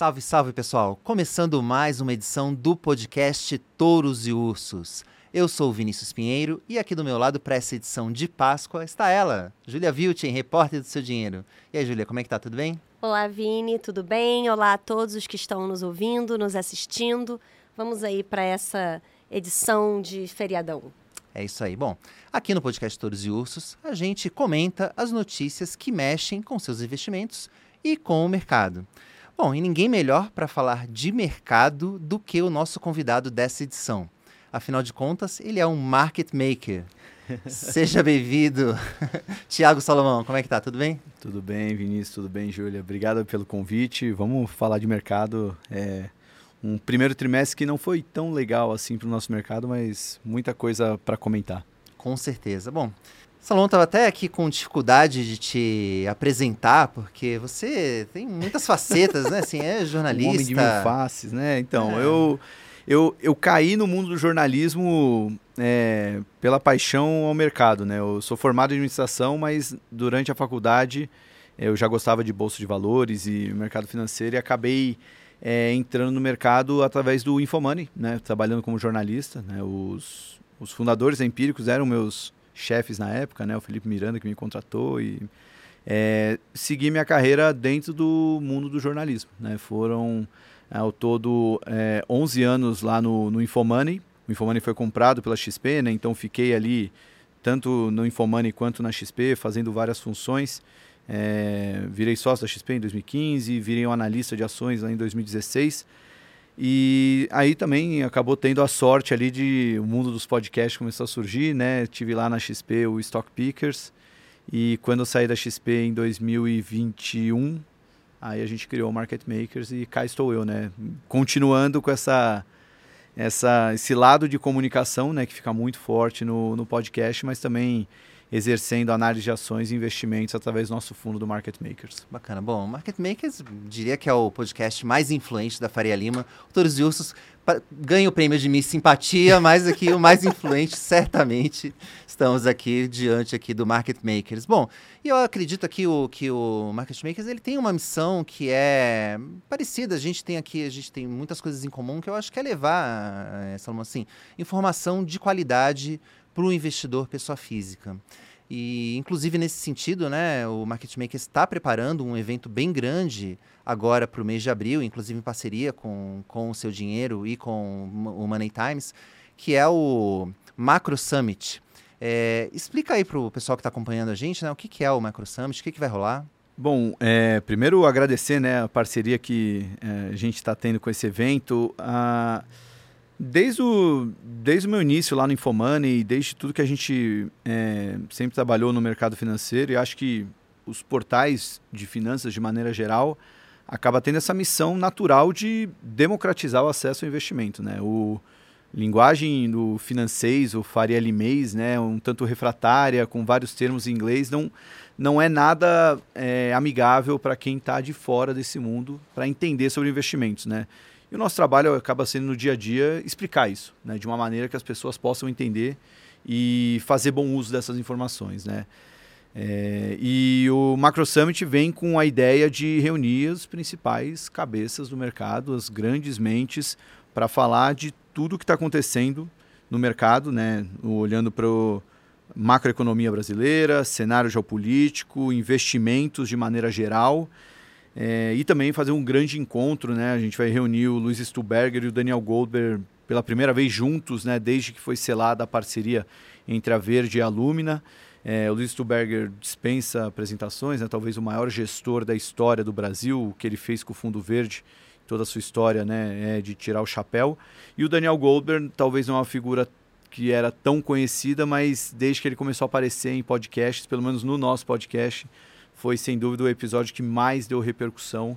Salve, salve pessoal! Começando mais uma edição do podcast Touros e Ursos. Eu sou o Vinícius Pinheiro e aqui do meu lado para essa edição de Páscoa está ela, Júlia Vilchen, repórter do Seu Dinheiro. E aí, Júlia, como é que tá? Tudo bem? Olá, Vini, tudo bem? Olá a todos os que estão nos ouvindo, nos assistindo. Vamos aí para essa edição de feriadão. É isso aí. Bom, aqui no podcast Touros e Ursos, a gente comenta as notícias que mexem com seus investimentos e com o mercado. Bom, e ninguém melhor para falar de mercado do que o nosso convidado dessa edição. Afinal de contas, ele é um market maker. Seja bem-vindo. Tiago Salomão, como é que tá? Tudo bem? Tudo bem, Vinícius, tudo bem, Júlia. Obrigado pelo convite. Vamos falar de mercado. Um primeiro trimestre que não foi tão legal assim para o nosso mercado, mas muita coisa para comentar. Com certeza. Bom, Salomão estava até aqui com dificuldade de te apresentar, porque você tem muitas facetas, né? Assim, é jornalista. Um homem de mil faces, né? Então, eu caí no mundo do jornalismo pela paixão ao mercado, né? Eu sou formado em administração, mas durante a faculdade eu já gostava de bolsa de valores e mercado financeiro e acabei entrando no mercado através do Infomoney, né? Trabalhando como jornalista, né? Os fundadores da Empíricos eram meus chefes na época, né? O Felipe Miranda que me contratou e segui minha carreira dentro do mundo do jornalismo, né? Foram ao todo 11 anos lá no Infomoney. O Infomoney foi comprado pela XP, né? Então fiquei ali tanto no Infomoney quanto na XP fazendo várias funções. Virei sócio da XP em 2015, virei um analista de ações lá em 2016 e aí também acabou tendo a sorte ali de o mundo dos podcasts começou a surgir, né? Tive lá na XP o Stock Pickers e quando eu saí da XP em 2021, aí a gente criou o Market Makers e cá estou eu, né? Continuando com esse lado de comunicação, né? Que fica muito forte no podcast, mas também exercendo análise de ações e investimentos através do nosso fundo do Market Makers. Bacana. Bom, o Market Makers diria que é o podcast mais influente da Faria Lima. O Touros e Ursos ganha o prêmio de Miss Simpatia, mas aqui o mais influente, certamente, estamos aqui diante aqui do Market Makers. Bom, e eu acredito aqui que o Market Makers ele tem uma missão que é parecida. A gente tem muitas coisas em comum que eu acho que é levar, Salomão, assim, informação de qualidade para o investidor pessoa física. E, inclusive, nesse sentido, né, o Market Maker está preparando um evento bem grande agora para o mês de abril, inclusive em parceria com o Seu Dinheiro e com o Money Times, que é o Macro Summit. Explica aí para o pessoal que está acompanhando a gente, né, o que é o Macro Summit, o que vai rolar? Bom, primeiro agradecer, né, a parceria que a gente está tendo com esse evento. Desde o meu início lá no Infomoney, desde tudo que a gente sempre trabalhou no mercado financeiro, e acho que os portais de finanças, de maneira geral, acaba tendo essa missão natural de democratizar o acesso ao investimento, né? O linguagem do financês, o Faria Limês, né, um tanto refratária, com vários termos em inglês, não é nada amigável para quem está de fora desse mundo para entender sobre investimentos, né? E o nosso trabalho acaba sendo no dia a dia explicar isso, né, de uma maneira que as pessoas possam entender e fazer bom uso dessas informações, né? E o Macro Summit vem com a ideia de reunir as principais cabeças do mercado, as grandes mentes, para falar de tudo o que está acontecendo no mercado, né, olhando para a macroeconomia brasileira, cenário geopolítico, investimentos de maneira geral. E também fazer um grande encontro, né? A gente vai reunir o Luiz Stuhlberger e o Daniel Goldberg pela primeira vez juntos, né? Desde que foi selada a parceria entre a Verde e a Lumina. O Luiz Stuhlberger dispensa apresentações, né? Talvez o maior gestor da história do Brasil, o que ele fez com o Fundo Verde, toda a sua história, né? De tirar o chapéu. E o Daniel Goldberg, talvez não é uma figura que era tão conhecida, mas desde que ele começou a aparecer em podcasts, pelo menos no nosso podcast, foi sem dúvida o episódio que mais deu repercussão,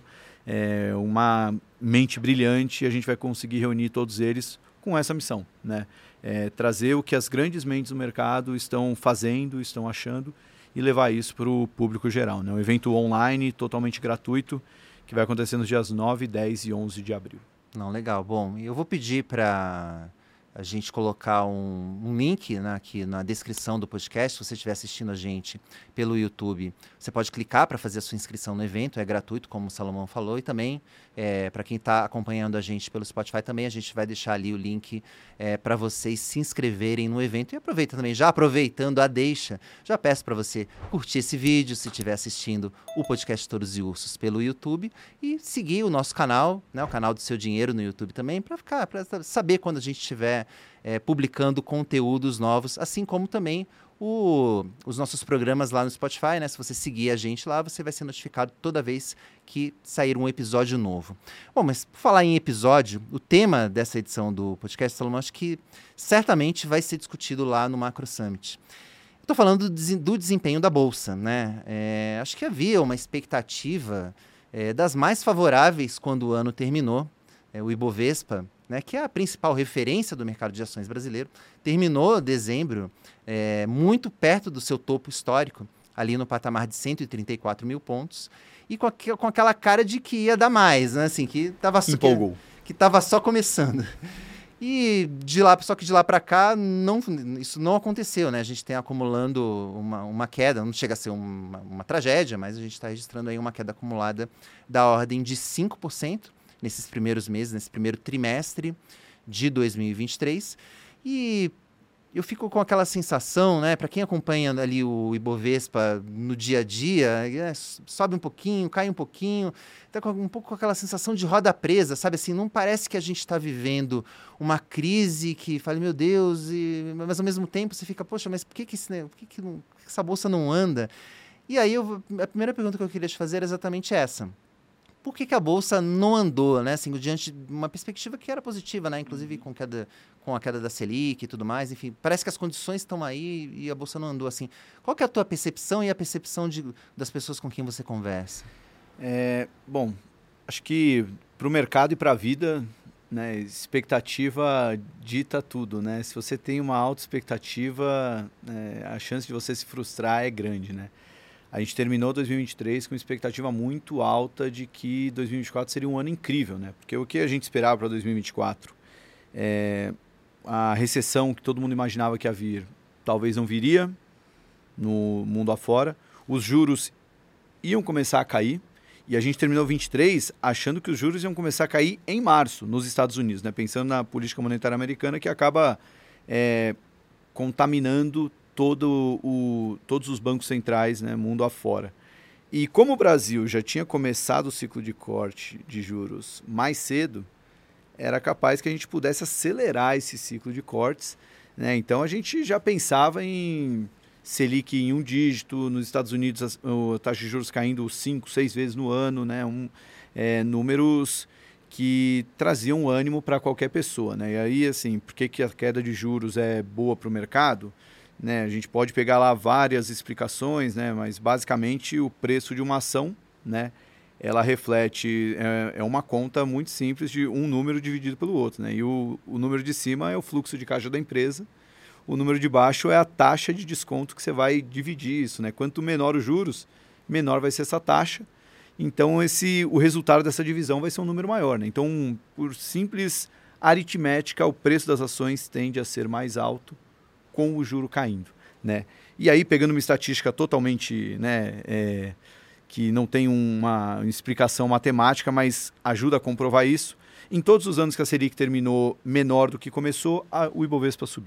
uma mente brilhante, e a gente vai conseguir reunir todos eles com essa missão, né? Trazer o que as grandes mentes do mercado estão fazendo, estão achando e levar isso para o público geral, né? Um evento online, totalmente gratuito, que vai acontecer nos dias 9, 10 e 11 de abril. Não, legal. Bom, eu vou pedir para a gente colocar um link, né, aqui na descrição do podcast. Se você estiver assistindo a gente pelo YouTube, você pode clicar para fazer a sua inscrição no evento, é gratuito, como o Salomão falou, e também, para quem está acompanhando a gente pelo Spotify, também a gente vai deixar ali o link para vocês se inscreverem no evento. E aproveita também, já aproveitando a deixa, já peço para você curtir esse vídeo, se estiver assistindo o podcast Touros e Ursos pelo YouTube, e seguir o nosso canal, né, o canal do Seu Dinheiro no YouTube também, para saber quando a gente estiver publicando conteúdos novos, assim como também os nossos programas lá no Spotify, né? Se você seguir a gente lá, você vai ser notificado toda vez que sair um episódio novo. Bom, mas por falar em episódio, o tema dessa edição do podcast, Salomão, acho que certamente vai ser discutido lá no Macro Summit. Estou falando do desempenho da Bolsa, né? Acho que havia uma expectativa das mais favoráveis quando o ano terminou. O Ibovespa, né, que é a principal referência do mercado de ações brasileiro, terminou dezembro muito perto do seu topo histórico, ali no patamar de 134 mil pontos, e com aquela cara de que ia dar mais, né, assim, que estava só começando. E de lá para cá, isso não aconteceu, né? A gente tem acumulando uma queda, não chega a ser uma tragédia, mas a gente está registrando aí uma queda acumulada da ordem de 5%, nesses primeiros meses, nesse primeiro trimestre de 2023. E eu fico com aquela sensação, né, para quem acompanha ali o Ibovespa no dia a dia, sobe um pouquinho, cai um pouquinho, tá um pouco com aquela sensação de roda presa, sabe assim, não parece que a gente está vivendo uma crise que fala, meu Deus, mas ao mesmo tempo você fica, poxa, mas por que essa bolsa não anda? E aí a primeira pergunta que eu queria te fazer era exatamente essa. Por que a Bolsa não andou, né? Assim, diante de uma perspectiva que era positiva, né? Inclusive com a queda da Selic e tudo mais. Enfim, parece que as condições estão aí e a Bolsa não andou assim. Qual que é a tua percepção e a percepção das pessoas com quem você conversa? Bom, acho que para o mercado e para a vida, né, expectativa dita tudo, né? Se você tem uma alta expectativa, a chance de você se frustrar é grande, né? A gente terminou 2023 com expectativa muito alta de que 2024 seria um ano incrível, né? Porque o que a gente esperava para 2024? A recessão que todo mundo imaginava que ia vir, talvez não viria no mundo afora. Os juros iam começar a cair. E a gente terminou 23 achando que os juros iam começar a cair em março nos Estados Unidos, né? Pensando na política monetária americana, que acaba contaminando todos os bancos centrais, né, mundo afora. E como o Brasil já tinha começado o ciclo de corte de juros mais cedo, era capaz que a gente pudesse acelerar esse ciclo de cortes, né? Então a gente já pensava em Selic em 1 dígito, nos Estados Unidos a taxa de juros caindo 5, 6 vezes no ano, né? Números que traziam ânimo para qualquer pessoa, né? E aí, assim, por que a queda de juros é boa para o mercado? Né, a gente pode pegar lá várias explicações, né, mas basicamente o preço de uma ação, né, ela reflete, uma conta muito simples de um número dividido pelo outro. Né, e o número de cima é o fluxo de caixa da empresa, o número de baixo é a taxa de desconto que você vai dividir isso. Né, quanto menor os juros, menor vai ser essa taxa. Então o resultado dessa divisão vai ser um número maior. Né? Então, por simples aritmética, o preço das ações tende a ser mais alto com o juro caindo, né? E aí, pegando uma estatística totalmente, né, que não tem uma explicação matemática, mas ajuda a comprovar isso, em todos os anos que a Selic terminou menor do que começou, o Ibovespa subiu.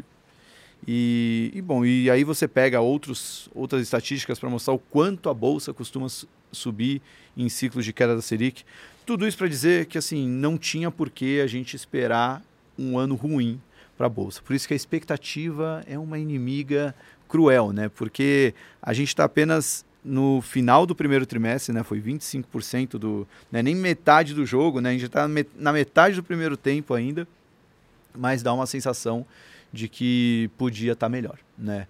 E aí você pega outras estatísticas para mostrar o quanto a Bolsa costuma subir em ciclos de queda da Selic. Tudo isso para dizer que assim, não tinha por que a gente esperar um ano ruim para a Bolsa. Por isso que a expectativa é uma inimiga cruel, né? Porque a gente está apenas no final do primeiro trimestre, né? Foi 25% né? Nem metade do jogo, né? A gente está na metade do primeiro tempo ainda, mas dá uma sensação de que podia estar melhor, né?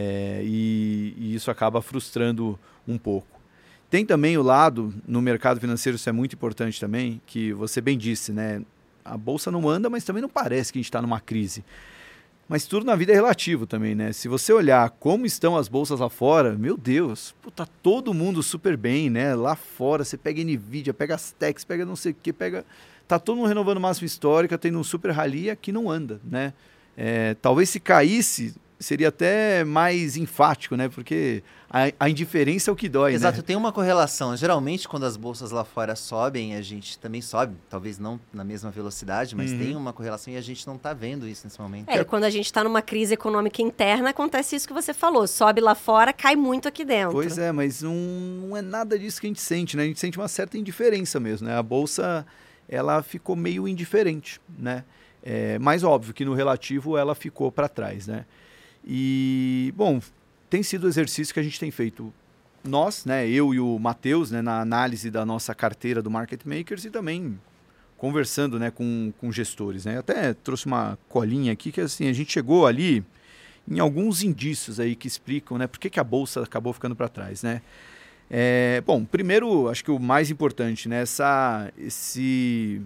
E isso acaba frustrando um pouco. Tem também o lado, no mercado financeiro, isso é muito importante também, que você bem disse, né? A Bolsa não anda, mas também não parece que a gente está numa crise. Mas tudo na vida é relativo também, né? Se você olhar como estão as bolsas lá fora, meu Deus, tá todo mundo super bem, né? Lá fora, você pega Nvidia, pega as techs, pega não sei o que, tá todo mundo renovando máxima histórica, tendo um super rally, aqui não anda, né? Talvez se caísse, seria até mais enfático, né? Porque a indiferença é o que dói, Exato, né? tem uma correlação. Geralmente, quando as bolsas lá fora sobem, a gente também sobe. Talvez não na mesma velocidade, mas tem uma correlação e a gente não está vendo isso nesse momento. Quando a gente está numa crise econômica interna, acontece isso que você falou. Sobe lá fora, cai muito aqui dentro. Pois é, mas não é nada disso que a gente sente, né? A gente sente uma certa indiferença mesmo, né? A bolsa, ela ficou meio indiferente, né? Mas óbvio que no relativo ela ficou para trás, né? E, bom, tem sido o exercício que a gente tem feito nós, né, eu e o Matheus, né, na análise da nossa carteira do Market Makers e também conversando, né, com gestores, né. Eu até trouxe uma colinha aqui que assim, a gente chegou ali em alguns indícios aí que explicam, né, por que a bolsa acabou ficando para trás, né. Bom, primeiro, acho que o mais importante, né, esse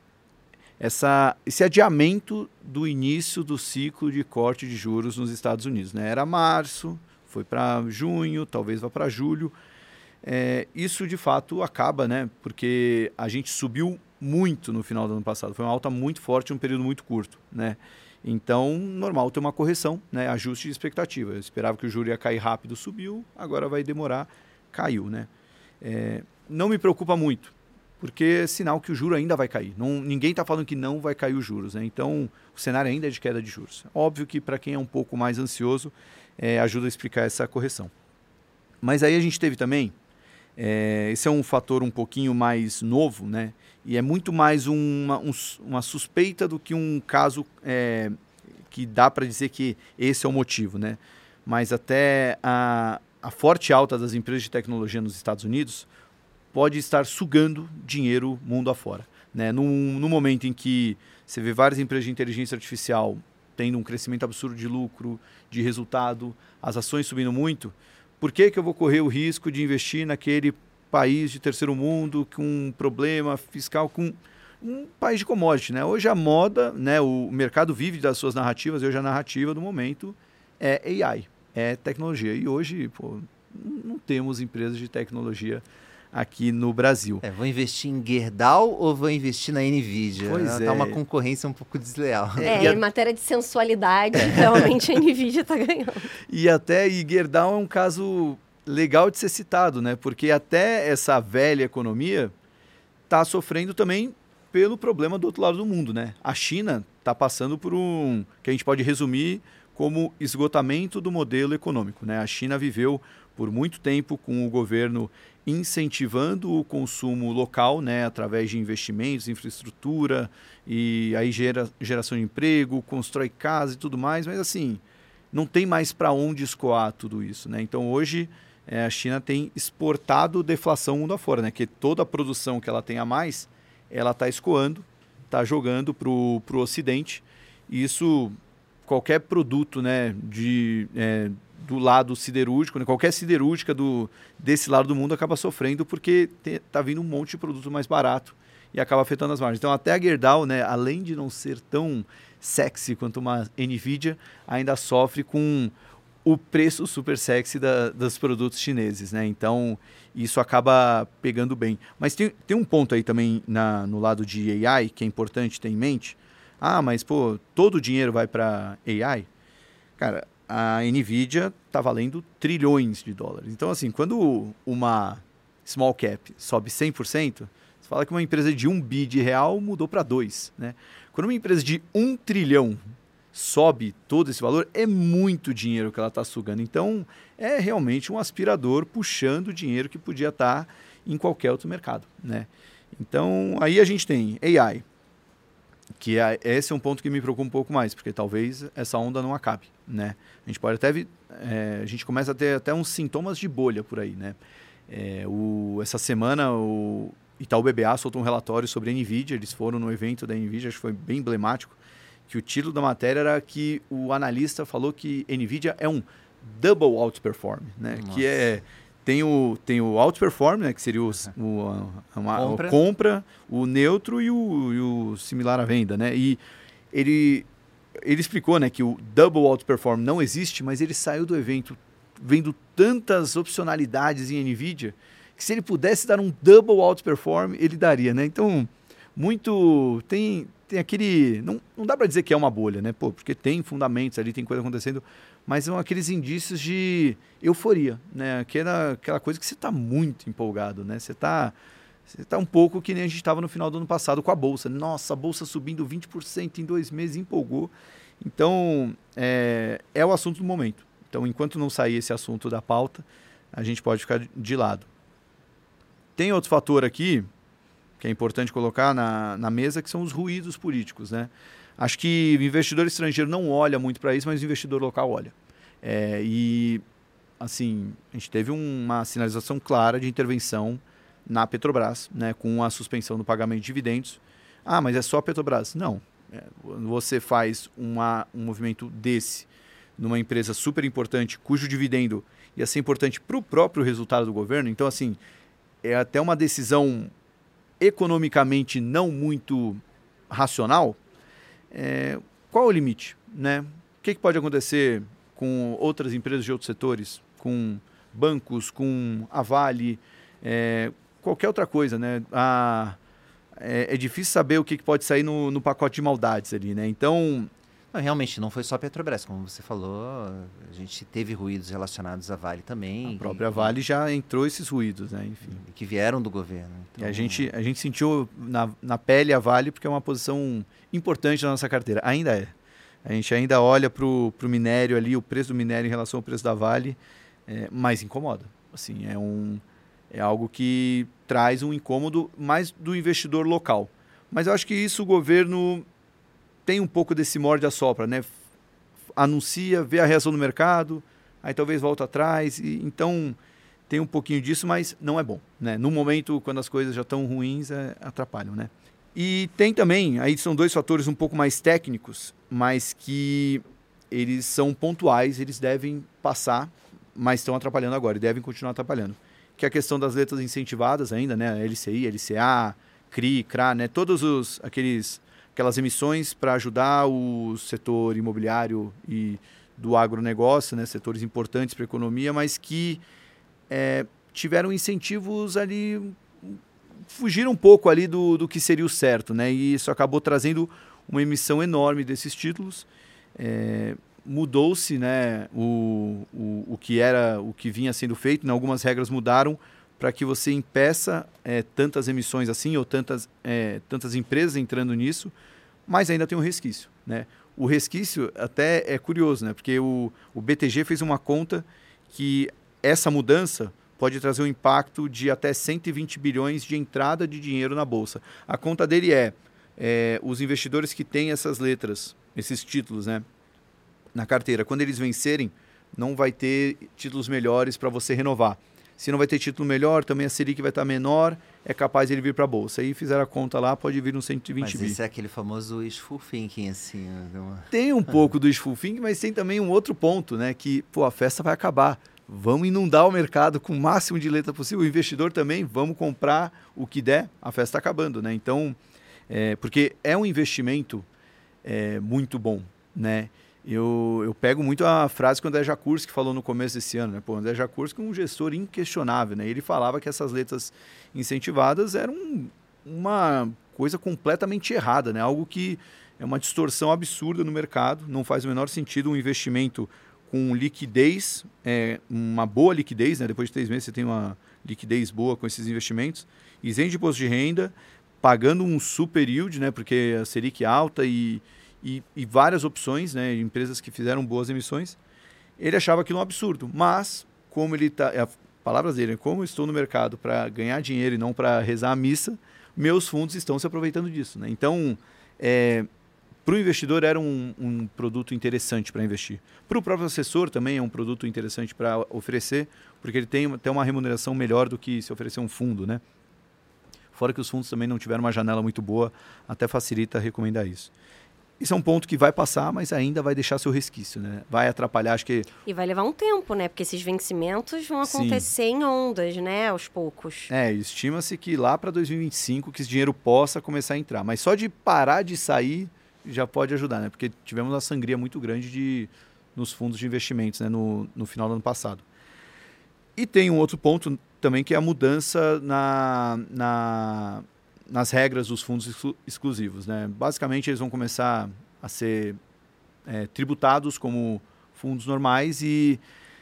adiamento do início do ciclo de corte de juros nos Estados Unidos, né? Era março, foi para junho, talvez vá para julho. Isso, de fato, acaba, né? Porque a gente subiu muito no final do ano passado. Foi uma alta muito forte em um período muito curto, né? Então, normal ter uma correção, né? Ajuste de expectativa. Eu esperava que o juro ia cair rápido, subiu. Agora vai demorar, caiu, né? Não me preocupa muito, porque é sinal que o juro ainda vai cair. Ninguém está falando que não vai cair os juros, né? Então, o cenário ainda é de queda de juros. Óbvio que para quem é um pouco mais ansioso, ajuda a explicar essa correção. Mas aí a gente teve também, esse é um fator um pouquinho mais novo, né? E é muito mais uma suspeita do que um caso que dá para dizer que esse é o motivo, né? Mas até a forte alta das empresas de tecnologia nos Estados Unidos pode estar sugando dinheiro mundo afora, né? No momento em que você vê várias empresas de inteligência artificial tendo um crescimento absurdo de lucro, de resultado, as ações subindo muito, por que eu vou correr o risco de investir naquele país de terceiro mundo com um problema fiscal, com um país de commodity, né? Hoje a moda, né, o mercado vive das suas narrativas, e hoje a narrativa do momento é AI, é tecnologia. E hoje, não temos empresas de tecnologia aqui no Brasil. Vou investir em Gerdau ou vou investir na NVIDIA? Pois Tá uma concorrência um pouco desleal. Em matéria de sensualidade, realmente a NVIDIA está ganhando. E Gerdau é um caso legal de ser citado, né? Porque até essa velha economia está sofrendo também pelo problema do outro lado do mundo, né? A China está passando por que a gente pode resumir como esgotamento do modelo econômico, né? A China viveu por muito tempo com o governo incentivando o consumo local, né, através de investimentos, infraestrutura, e aí geração de emprego, constrói casa e tudo mais, mas assim, não tem mais para onde escoar tudo isso, né? Então hoje a China tem exportado deflação mundo afora, né? Que toda a produção que ela tem a mais, ela está escoando, está jogando para o Ocidente, e isso, qualquer produto, né, do lado siderúrgico, né? Qualquer siderúrgica desse lado do mundo acaba sofrendo porque está vindo um monte de produto mais barato e acaba afetando as margens. Então até a Gerdau, né, além de não ser tão sexy quanto uma NVIDIA, ainda sofre com o preço super sexy dos produtos chineses, né? Então isso acaba pegando bem. Mas tem um ponto aí também no lado de AI que é importante ter em mente. Mas todo o dinheiro vai para AI? Cara, a NVIDIA está valendo trilhões de dólares. Então, assim, quando uma small cap sobe 100%, você fala que uma empresa de 1 bi de real mudou para 2, né? Quando uma empresa de 1 trilhão sobe todo esse valor, é muito dinheiro que ela está sugando. Então, é realmente um aspirador puxando dinheiro que podia estar em qualquer outro mercado, né? Então, aí a gente tem AI, que esse é um ponto que me preocupa um pouco mais, porque talvez essa onda não acabe, né? A gente pode até a gente começa a ter até uns sintomas de bolha por aí, né? Essa semana o Itaú BBA soltou um relatório sobre a NVIDIA, eles foram no evento da NVIDIA, acho que foi bem emblemático, que o título da matéria era que o analista falou que NVIDIA é um double outperform, né? Nossa. Que tem o outperform, né, que seria a compra, o neutro e o similar à venda, né? E ele explicou, né, que o double outperform não existe, mas ele saiu do evento vendo tantas opcionalidades em NVIDIA que se ele pudesse dar um double outperform, ele daria, né? Então, muito... Tem aquele... Não dá para dizer que é uma bolha, né? Pô, porque tem fundamentos ali, tem coisa acontecendo, mas são aqueles indícios de euforia, né? Aquela coisa que você está muito empolgado, né? Você tá um pouco que nem a gente estava no final do ano passado com a Bolsa. Nossa, a Bolsa subindo 20% em 2 meses, empolgou. Então, é o assunto do momento. Então, enquanto não sair esse assunto da pauta, a gente pode ficar de lado. Tem outro fator aqui, que é importante colocar na mesa, que são os ruídos políticos, né? Acho que o investidor estrangeiro não olha muito para isso, mas o investidor local olha. E, assim, a gente teve uma sinalização clara de intervenção na Petrobras, né, com a suspensão do pagamento de dividendos. Ah, mas é só a Petrobras? Não. Você faz um movimento desse numa empresa super importante, cujo dividendo ia ser importante para o próprio resultado do governo. Então, assim, é até uma decisão economicamente não muito racional. Qual é o limite, né? O que pode acontecer com outras empresas de outros setores, com bancos, com a Vale, qualquer outra coisa, né? É difícil saber o que pode sair no pacote de maldades ali, né? Então... Não, realmente, não foi só a Petrobras, como você falou, a gente teve ruídos relacionados à Vale também. A própria Vale já entrou esses ruídos, né? Enfim. Que vieram do governo. Então... E a gente sentiu na pele a Vale porque é uma posição importante na nossa carteira. Ainda é. A gente ainda olha para o minério ali, o preço do minério em relação ao preço da Vale, mas incomoda. Assim, é algo que traz um incômodo mais do investidor local. Mas eu acho que isso o governo tem um pouco desse morde-a-sopra, né? Anuncia, vê a reação do mercado, aí talvez volta atrás. Então, tem um pouquinho disso, mas não é bom, né? No momento, quando as coisas já estão ruins, atrapalham, né? E tem também, aí são 2 fatores um pouco mais técnicos, mas que eles são pontuais, eles devem passar, mas estão atrapalhando agora e devem continuar atrapalhando. Que é a questão das letras incentivadas ainda, né? LCI, LCA, CRI, CRA, né? Todos aquelas emissões para ajudar o setor imobiliário e do agronegócio, né? Setores importantes para a economia, mas que tiveram incentivos ali, fugiram um pouco ali do que seria o certo, né? E isso acabou trazendo uma emissão enorme desses títulos. Mudou-se, né, o que vinha sendo feito, né? Algumas regras mudaram para que você impeça tantas emissões assim, ou tantas empresas entrando nisso, mas ainda tem um resquício, né? O resquício até é curioso, né? Porque o BTG fez uma conta que essa mudança pode trazer um impacto de até 120 bilhões de entrada de dinheiro na Bolsa. A conta dele os investidores que têm essas letras, esses títulos, né, na carteira, quando eles vencerem, não vai ter títulos melhores para você renovar. Se não vai ter título melhor, também a Selic vai estar menor, é capaz de ele vir para a Bolsa. Aí fizeram a conta lá, pode vir uns 120 bi. Mas esse é aquele famoso wishful thinking, assim. Né? Tem um pouco do wishful thinking, mas tem também um outro ponto, né? Que, a festa vai acabar. Vamos inundar o mercado com o máximo de letra possível. O investidor também, vamos comprar o que der, a festa está acabando, né? Então, porque é um investimento muito bom, né? Eu pego muito a frase que o André Jacurski falou no começo desse ano, né? O André Jacurski é um gestor inquestionável, né? Ele falava que essas letras incentivadas eram uma coisa completamente errada, né? Algo que é uma distorção absurda no mercado, não faz o menor sentido um investimento com liquidez, uma boa liquidez, né? Depois de 3 meses você tem uma liquidez boa com esses investimentos, isento de imposto de renda, pagando um super yield, né? Porque a Selic é alta e várias opções, né, empresas que fizeram boas emissões, ele achava aquilo um absurdo. Mas, como ele está, palavras dele, como eu estou no mercado para ganhar dinheiro e não para rezar a missa, meus fundos estão se aproveitando disso, né? Então, para o investidor era um produto interessante para investir. Para o próprio assessor também é um produto interessante para oferecer, porque ele tem até uma remuneração melhor do que se oferecer um fundo, né? Fora que os fundos também não tiveram uma janela muito boa, até facilita recomendar isso. Isso é um ponto que vai passar, mas ainda vai deixar seu resquício, né? Vai atrapalhar, acho que... E vai levar um tempo, né? Porque esses vencimentos vão acontecer em ondas, né? Aos poucos. Estima-se que lá para 2025 que esse dinheiro possa começar a entrar. Mas só de parar de sair já pode ajudar, né? Porque tivemos uma sangria muito grande nos fundos de investimentos, né? No final do ano passado. E tem um outro ponto também que é a mudança nas regras dos fundos exclusivos, né? Basicamente, eles vão começar a ser tributados como fundos normais e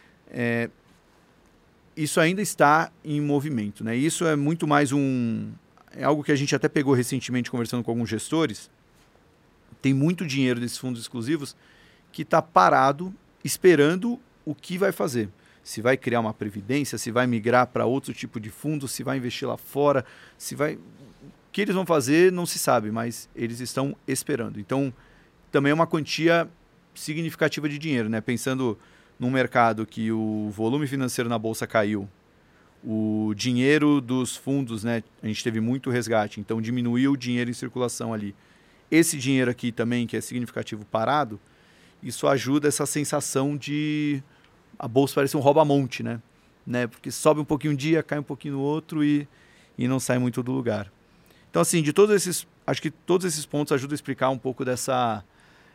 isso ainda está em movimento, né? Isso é muito mais é algo que a gente até pegou recentemente conversando com alguns gestores. Tem muito dinheiro desses fundos exclusivos que está parado esperando o que vai fazer. Se vai criar uma previdência, se vai migrar para outro tipo de fundo, se vai investir lá fora, se vai... O que eles vão fazer não se sabe, mas eles estão esperando. Então, também é uma quantia significativa de dinheiro, né? Pensando num mercado que o volume financeiro na bolsa caiu, o dinheiro dos fundos, né? A gente teve muito resgate, então diminuiu o dinheiro em circulação ali. Esse dinheiro aqui também, que é significativo parado, isso ajuda essa sensação de... A bolsa parece um rouba-monte, né? Porque sobe um pouquinho um dia, cai um pouquinho no outro e não sai muito do lugar. Então, assim, acho que todos esses pontos ajudam a explicar um pouco dessa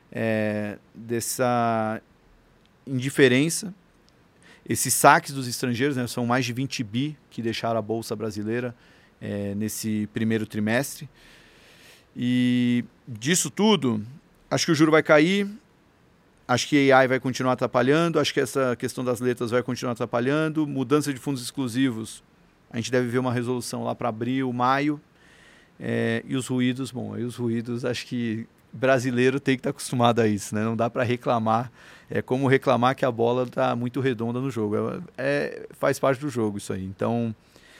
indiferença. Esses saques dos estrangeiros, né? São mais de 20 bi que deixaram a bolsa brasileira nesse primeiro trimestre. E disso tudo, acho que o juro vai cair. Acho que a AI vai continuar atrapalhando, acho que essa questão das letras vai continuar atrapalhando, mudança de fundos exclusivos, a gente deve ver uma resolução lá para abril, maio, e os ruídos, acho que brasileiro tem que estar acostumado a isso, né? Não dá para reclamar, é como reclamar que a bola está muito redonda no jogo, faz parte do jogo isso aí. Então,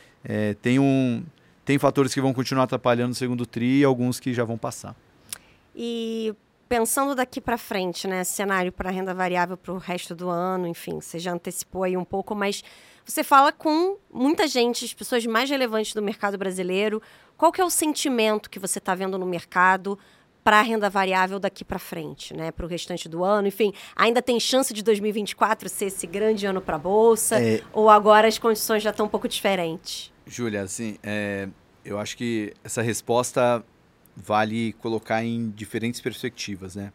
tem fatores que vão continuar atrapalhando no segundo tri e alguns que já vão passar. E... Pensando daqui para frente, né, cenário para renda variável para o resto do ano, enfim, você já antecipou aí um pouco, mas você fala com muita gente, as pessoas mais relevantes do mercado brasileiro. Qual que é o sentimento que você está vendo no mercado para a renda variável daqui para frente, né, para o restante do ano? Enfim, ainda tem chance de 2024 ser esse grande ano para a Bolsa? Ou agora as condições já estão um pouco diferentes? Júlia, assim, eu acho que essa resposta... vale colocar em diferentes perspectivas, né?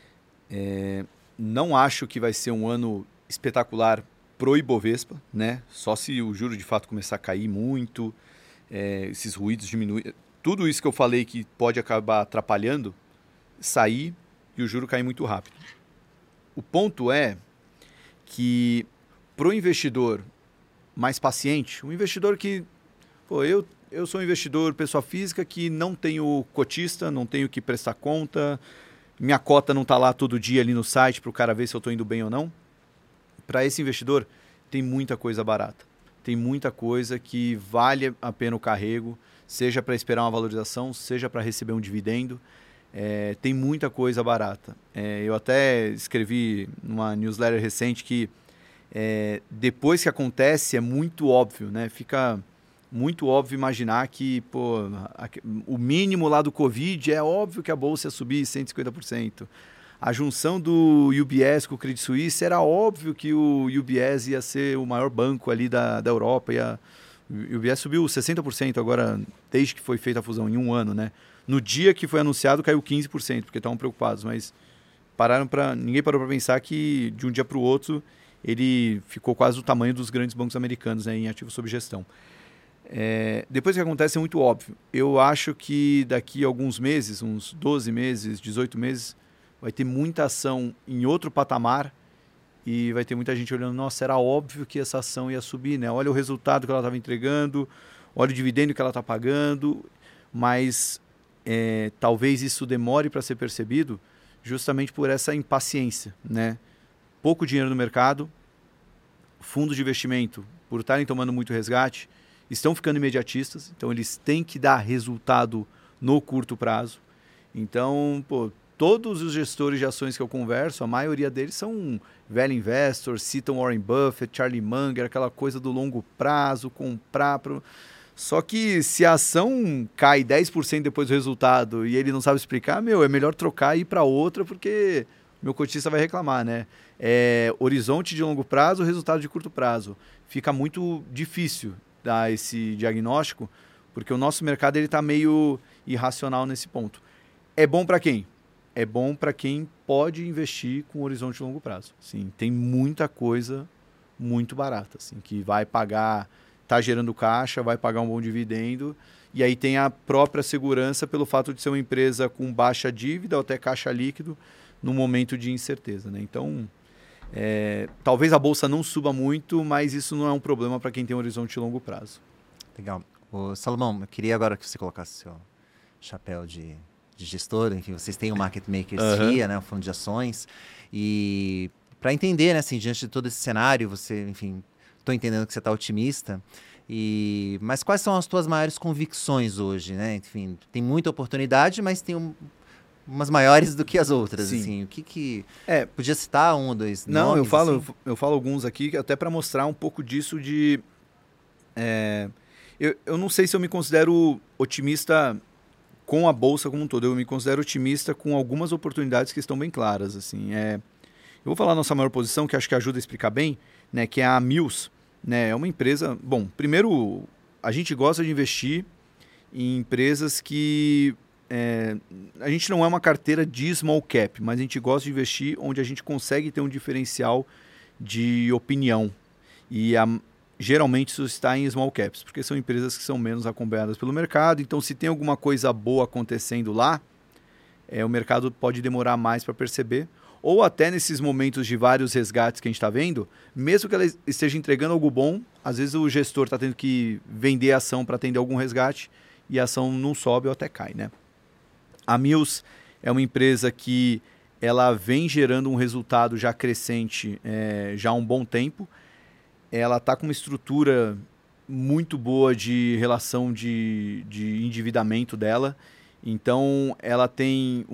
Não acho que vai ser um ano espetacular pro Ibovespa, né? Só se o juro de fato começar a cair muito, esses ruídos diminuir, tudo isso que eu falei que pode acabar atrapalhando, sair e o juro cair muito rápido. O ponto é que pro investidor mais paciente, um investidor que, eu sou um investidor, pessoa física, que não tenho cotista, não tenho que prestar conta, minha cota não está lá todo dia ali no site para o cara ver se eu estou indo bem ou não. Para esse investidor, tem muita coisa barata. Tem muita coisa que vale a pena o carrego, seja para esperar uma valorização, seja para receber um dividendo. Tem muita coisa barata. Eu até escrevi numa newsletter recente que depois que acontece é muito óbvio, né? Fica... muito óbvio imaginar que o mínimo lá do Covid é óbvio que a bolsa ia subir 150%. A junção do UBS com o Credit Suisse era óbvio que o UBS ia ser o maior banco ali da Europa. O UBS subiu 60% agora, desde que foi feita a fusão, em um ano, né? No dia que foi anunciado, caiu 15%, porque estavam preocupados. Mas ninguém parou para pensar que de um dia para o outro ele ficou quase do tamanho dos grandes bancos americanos, né, em ativos sob gestão. Depois que acontece é muito óbvio. Eu acho que daqui a alguns meses, uns 12 meses, 18 meses, vai ter muita ação em outro patamar e vai ter muita gente olhando, nossa, era óbvio que essa ação ia subir, né? Olha o resultado que ela estava entregando, olha o dividendo que ela está pagando, mas talvez isso demore para ser percebido justamente por essa impaciência, né? Pouco dinheiro no mercado, fundos de investimento, por estarem tomando muito resgate, estão ficando imediatistas, então eles têm que dar resultado no curto prazo. Então, todos os gestores de ações que eu converso, a maioria deles são velho investor, citam Warren Buffett, Charlie Munger, aquela coisa do longo prazo, comprar... Só que se a ação cai 10% depois do resultado e ele não sabe explicar, é melhor trocar e ir para outra, porque meu cotista vai reclamar, né? Horizonte de longo prazo, resultado de curto prazo. Fica muito difícil dar esse diagnóstico, porque o nosso mercado está meio irracional nesse ponto. É bom para quem? É bom para quem pode investir com horizonte de longo prazo. Sim, tem muita coisa muito barata, assim, que vai pagar, está gerando caixa, vai pagar um bom dividendo E aí tem a própria segurança pelo fato de ser uma empresa com baixa dívida ou até caixa líquido no momento de incerteza, né? Então, talvez a bolsa não suba muito, mas isso não é um problema para quem tem um horizonte de longo prazo. Legal. Salomão, eu queria agora que você colocasse seu chapéu de gestor. Enfim, vocês têm o Market Makers FIA, né, o fundo de ações. E para entender, né, assim, diante de todo esse cenário, você, enfim, estou entendendo que você está otimista. Mas quais são as tuas maiores convicções hoje, né? Enfim, tem muita oportunidade, mas tem umas maiores do que as outras. Sim. Assim, o que podia citar um ou dois Não, nomes, eu falo alguns aqui até para mostrar um pouco disso de... Eu não sei se eu me considero otimista com a bolsa como um todo. Eu me considero otimista com algumas oportunidades que estão bem claras. Assim. Eu vou falar a nossa maior posição, que acho que ajuda a explicar bem, né, que é a Mills. Né, é uma empresa... Bom, primeiro, a gente gosta de investir em empresas que... a gente não é uma carteira de small cap, mas a gente gosta de investir onde a gente consegue ter um diferencial de opinião. E geralmente isso está em small caps, porque são empresas que são menos acompanhadas pelo mercado. Então, se tem alguma coisa boa acontecendo lá, o mercado pode demorar mais para perceber. Ou até nesses momentos de vários resgates que a gente está vendo, mesmo que ela esteja entregando algo bom, às vezes o gestor está tendo que vender a ação para atender algum resgate e a ação não sobe ou até cai, né? A Mills é uma empresa que ela vem gerando um resultado já crescente já há um bom tempo. Ela está com uma estrutura muito boa de relação de endividamento dela. Então, ela tem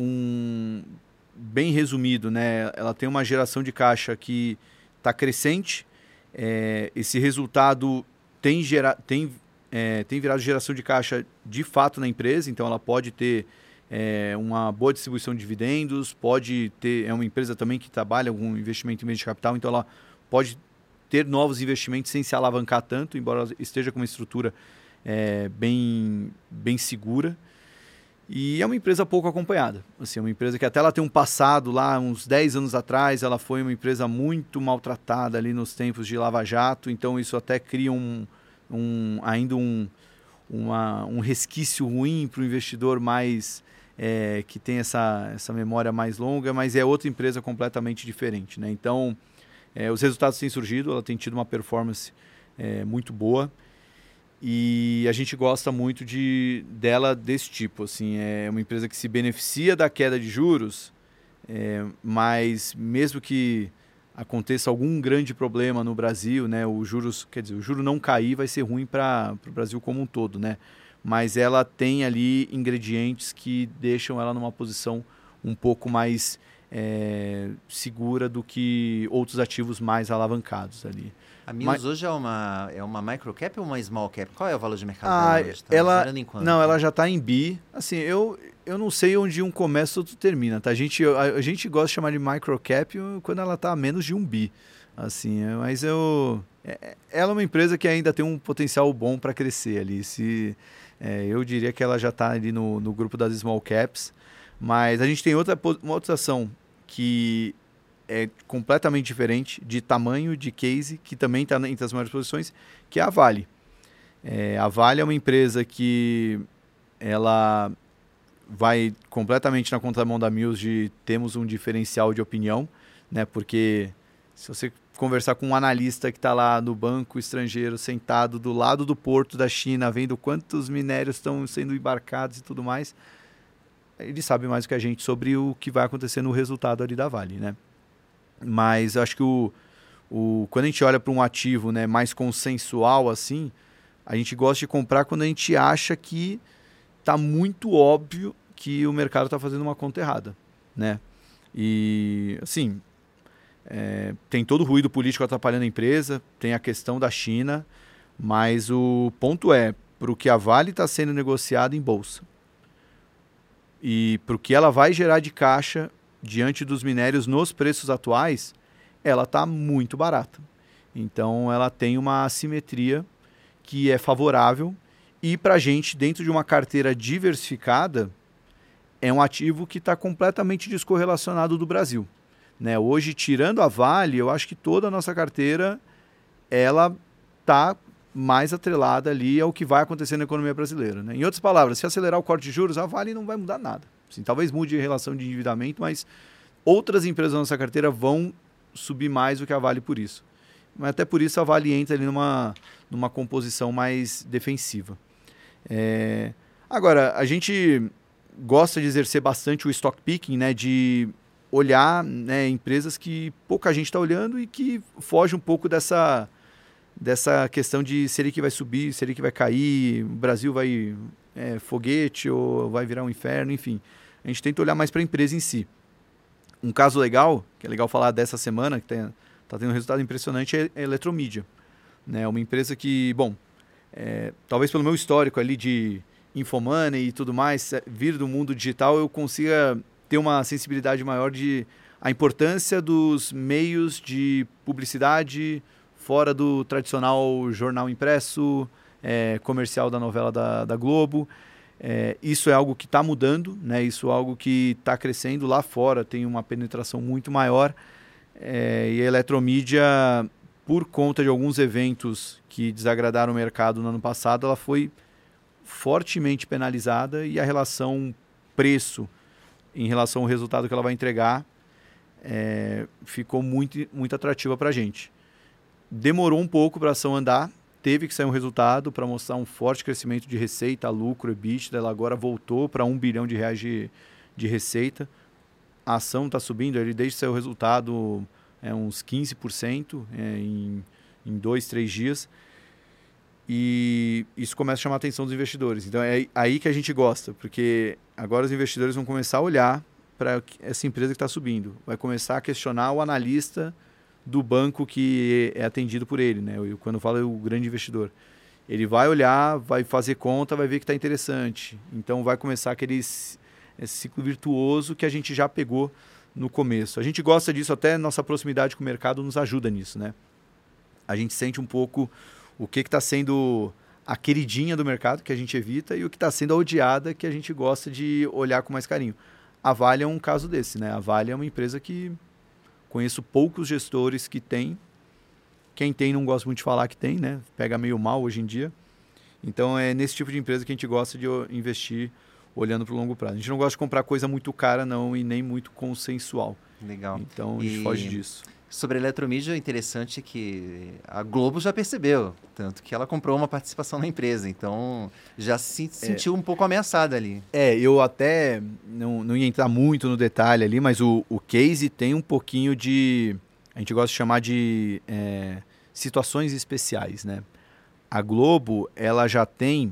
bem resumido, né? Ela tem uma geração de caixa que está crescente. Esse resultado tem virado geração de caixa de fato na empresa, então ela pode ter uma boa distribuição de dividendos, pode ter, é uma empresa também que trabalha com investimento em meio de capital, então ela pode ter novos investimentos sem se alavancar tanto, embora ela esteja com uma estrutura bem segura. E é uma empresa pouco acompanhada. Assim, é uma empresa que até ela tem um passado lá, uns 10 anos atrás, ela foi uma empresa muito maltratada ali nos tempos de Lava Jato, então isso até cria ainda um resquício ruim para o investidor mais que tem essa memória mais longa, mas é outra empresa completamente diferente, né? Então, os resultados têm surgido, ela tem tido uma performance muito boa. E a gente gosta muito dela desse tipo. Assim, é uma empresa que se beneficia da queda de juros, mas mesmo que aconteça algum grande problema no Brasil, né, o juro não cair vai ser ruim para o Brasil como um todo, né? Mas ela tem ali ingredientes que deixam ela numa posição um pouco mais segura do que outros ativos mais alavancados ali. A Mills hoje é uma microcap ou uma small cap? Qual é o valor de mercado dela hoje? Ela já está em bi. Assim, eu não sei onde um começa ou outro termina, tá? A gente gosta de chamar de microcap quando ela está a menos de 1 bi. Assim, mas ela é uma empresa que ainda tem um potencial bom para crescer ali. Eu diria que ela já está ali no grupo das small caps. Mas a gente tem uma outra ação que é completamente diferente de tamanho, de case, que também está entre as maiores posições, que é a Vale. A Vale é uma empresa que ela vai completamente na contramão da Mills de temos um diferencial de opinião, né? Porque se você conversar com um analista que está lá no banco estrangeiro, sentado do lado do porto da China, vendo quantos minérios estão sendo embarcados e tudo mais, ele sabe mais do que a gente sobre o que vai acontecer no resultado ali da Vale, né? Mas acho que quando a gente olha para um ativo, né, mais consensual assim, a gente gosta de comprar quando a gente acha que está muito óbvio que o mercado está fazendo uma conta errada, né? E assim, tem todo o ruído político atrapalhando a empresa, tem a questão da China, mas o ponto para o que a Vale está sendo negociada em bolsa e para o que ela vai gerar de caixa diante dos minérios nos preços atuais, ela está muito barata. Então, ela tem uma assimetria que é favorável e para a gente, dentro de uma carteira diversificada, é um ativo que está completamente descorrelacionado do Brasil, né? Hoje, tirando a Vale, eu acho que toda a nossa carteira ela está mais atrelada ali ao que vai acontecer na economia brasileira, né? Em outras palavras, se acelerar o corte de juros, a Vale não vai mudar nada. Assim, talvez mude a relação de endividamento, mas outras empresas da nossa carteira vão subir mais do que a Vale por isso. Mas até por isso a Vale entra ali numa composição mais defensiva. Agora, a gente gosta de exercer bastante o stock picking, né, de olhar, né, empresas que pouca gente está olhando e que foge um pouco dessa questão de Selic vai subir, Selic vai cair, o Brasil vai foguete ou vai virar um inferno, enfim. A gente tenta olhar mais para a empresa em si. Um caso legal, que é legal falar dessa semana, que está tendo um resultado impressionante, é a Eletromidia. Né? Uma empresa que, bom, talvez pelo meu histórico ali de Infomoney e tudo mais, vir do mundo digital, eu consiga ter uma sensibilidade maior de a importância dos meios de publicidade fora do tradicional jornal impresso, comercial da novela da Globo. Isso é algo que está mudando, né? Isso é algo que está crescendo lá fora, tem uma penetração muito maior. E a Eletromidia, por conta de alguns eventos que desagradaram o mercado no ano passado, ela foi fortemente penalizada e a relação preço em relação ao resultado que ela vai entregar ficou muito, muito atrativa para a gente. Demorou um pouco para a ação andar, teve que sair um resultado para mostrar um forte crescimento de receita, lucro, EBITDA. Ela agora voltou para R$1 bilhão de receita. A ação está subindo, ele desde que saiu o resultado uns 15% em 2, 3 dias. E isso começa a chamar a atenção dos investidores. Então é aí que a gente gosta, porque agora os investidores vão começar a olhar para essa empresa que está subindo. Vai começar a questionar o analista do banco que é atendido por ele, né? Quando eu falo o grande investidor. Ele vai olhar, vai fazer conta, vai ver que está interessante. Então vai começar esse ciclo virtuoso que a gente já pegou no começo. A gente gosta disso, até nossa proximidade com o mercado nos ajuda nisso, né? A gente sente um pouco o que está sendo a queridinha do mercado, que a gente evita, e o que está sendo a odiada, que a gente gosta de olhar com mais carinho. A Vale é um caso desse, né? A Vale é uma empresa que conheço poucos gestores que tem. Quem tem não gosta muito de falar que tem, né? Pega meio mal hoje em dia. Então é nesse tipo de empresa que a gente gosta de investir olhando para o longo prazo. A gente não gosta de comprar coisa muito cara, não, e nem muito consensual. Legal. Então a gente foge disso. Sobre a Eletromidia, é interessante que a Globo já percebeu, tanto que ela comprou uma participação na empresa, então já se sentiu um pouco ameaçada ali. Eu até não ia entrar muito no detalhe ali, mas o case tem um pouquinho de, a gente gosta de chamar de situações especiais, né? A Globo, ela já tem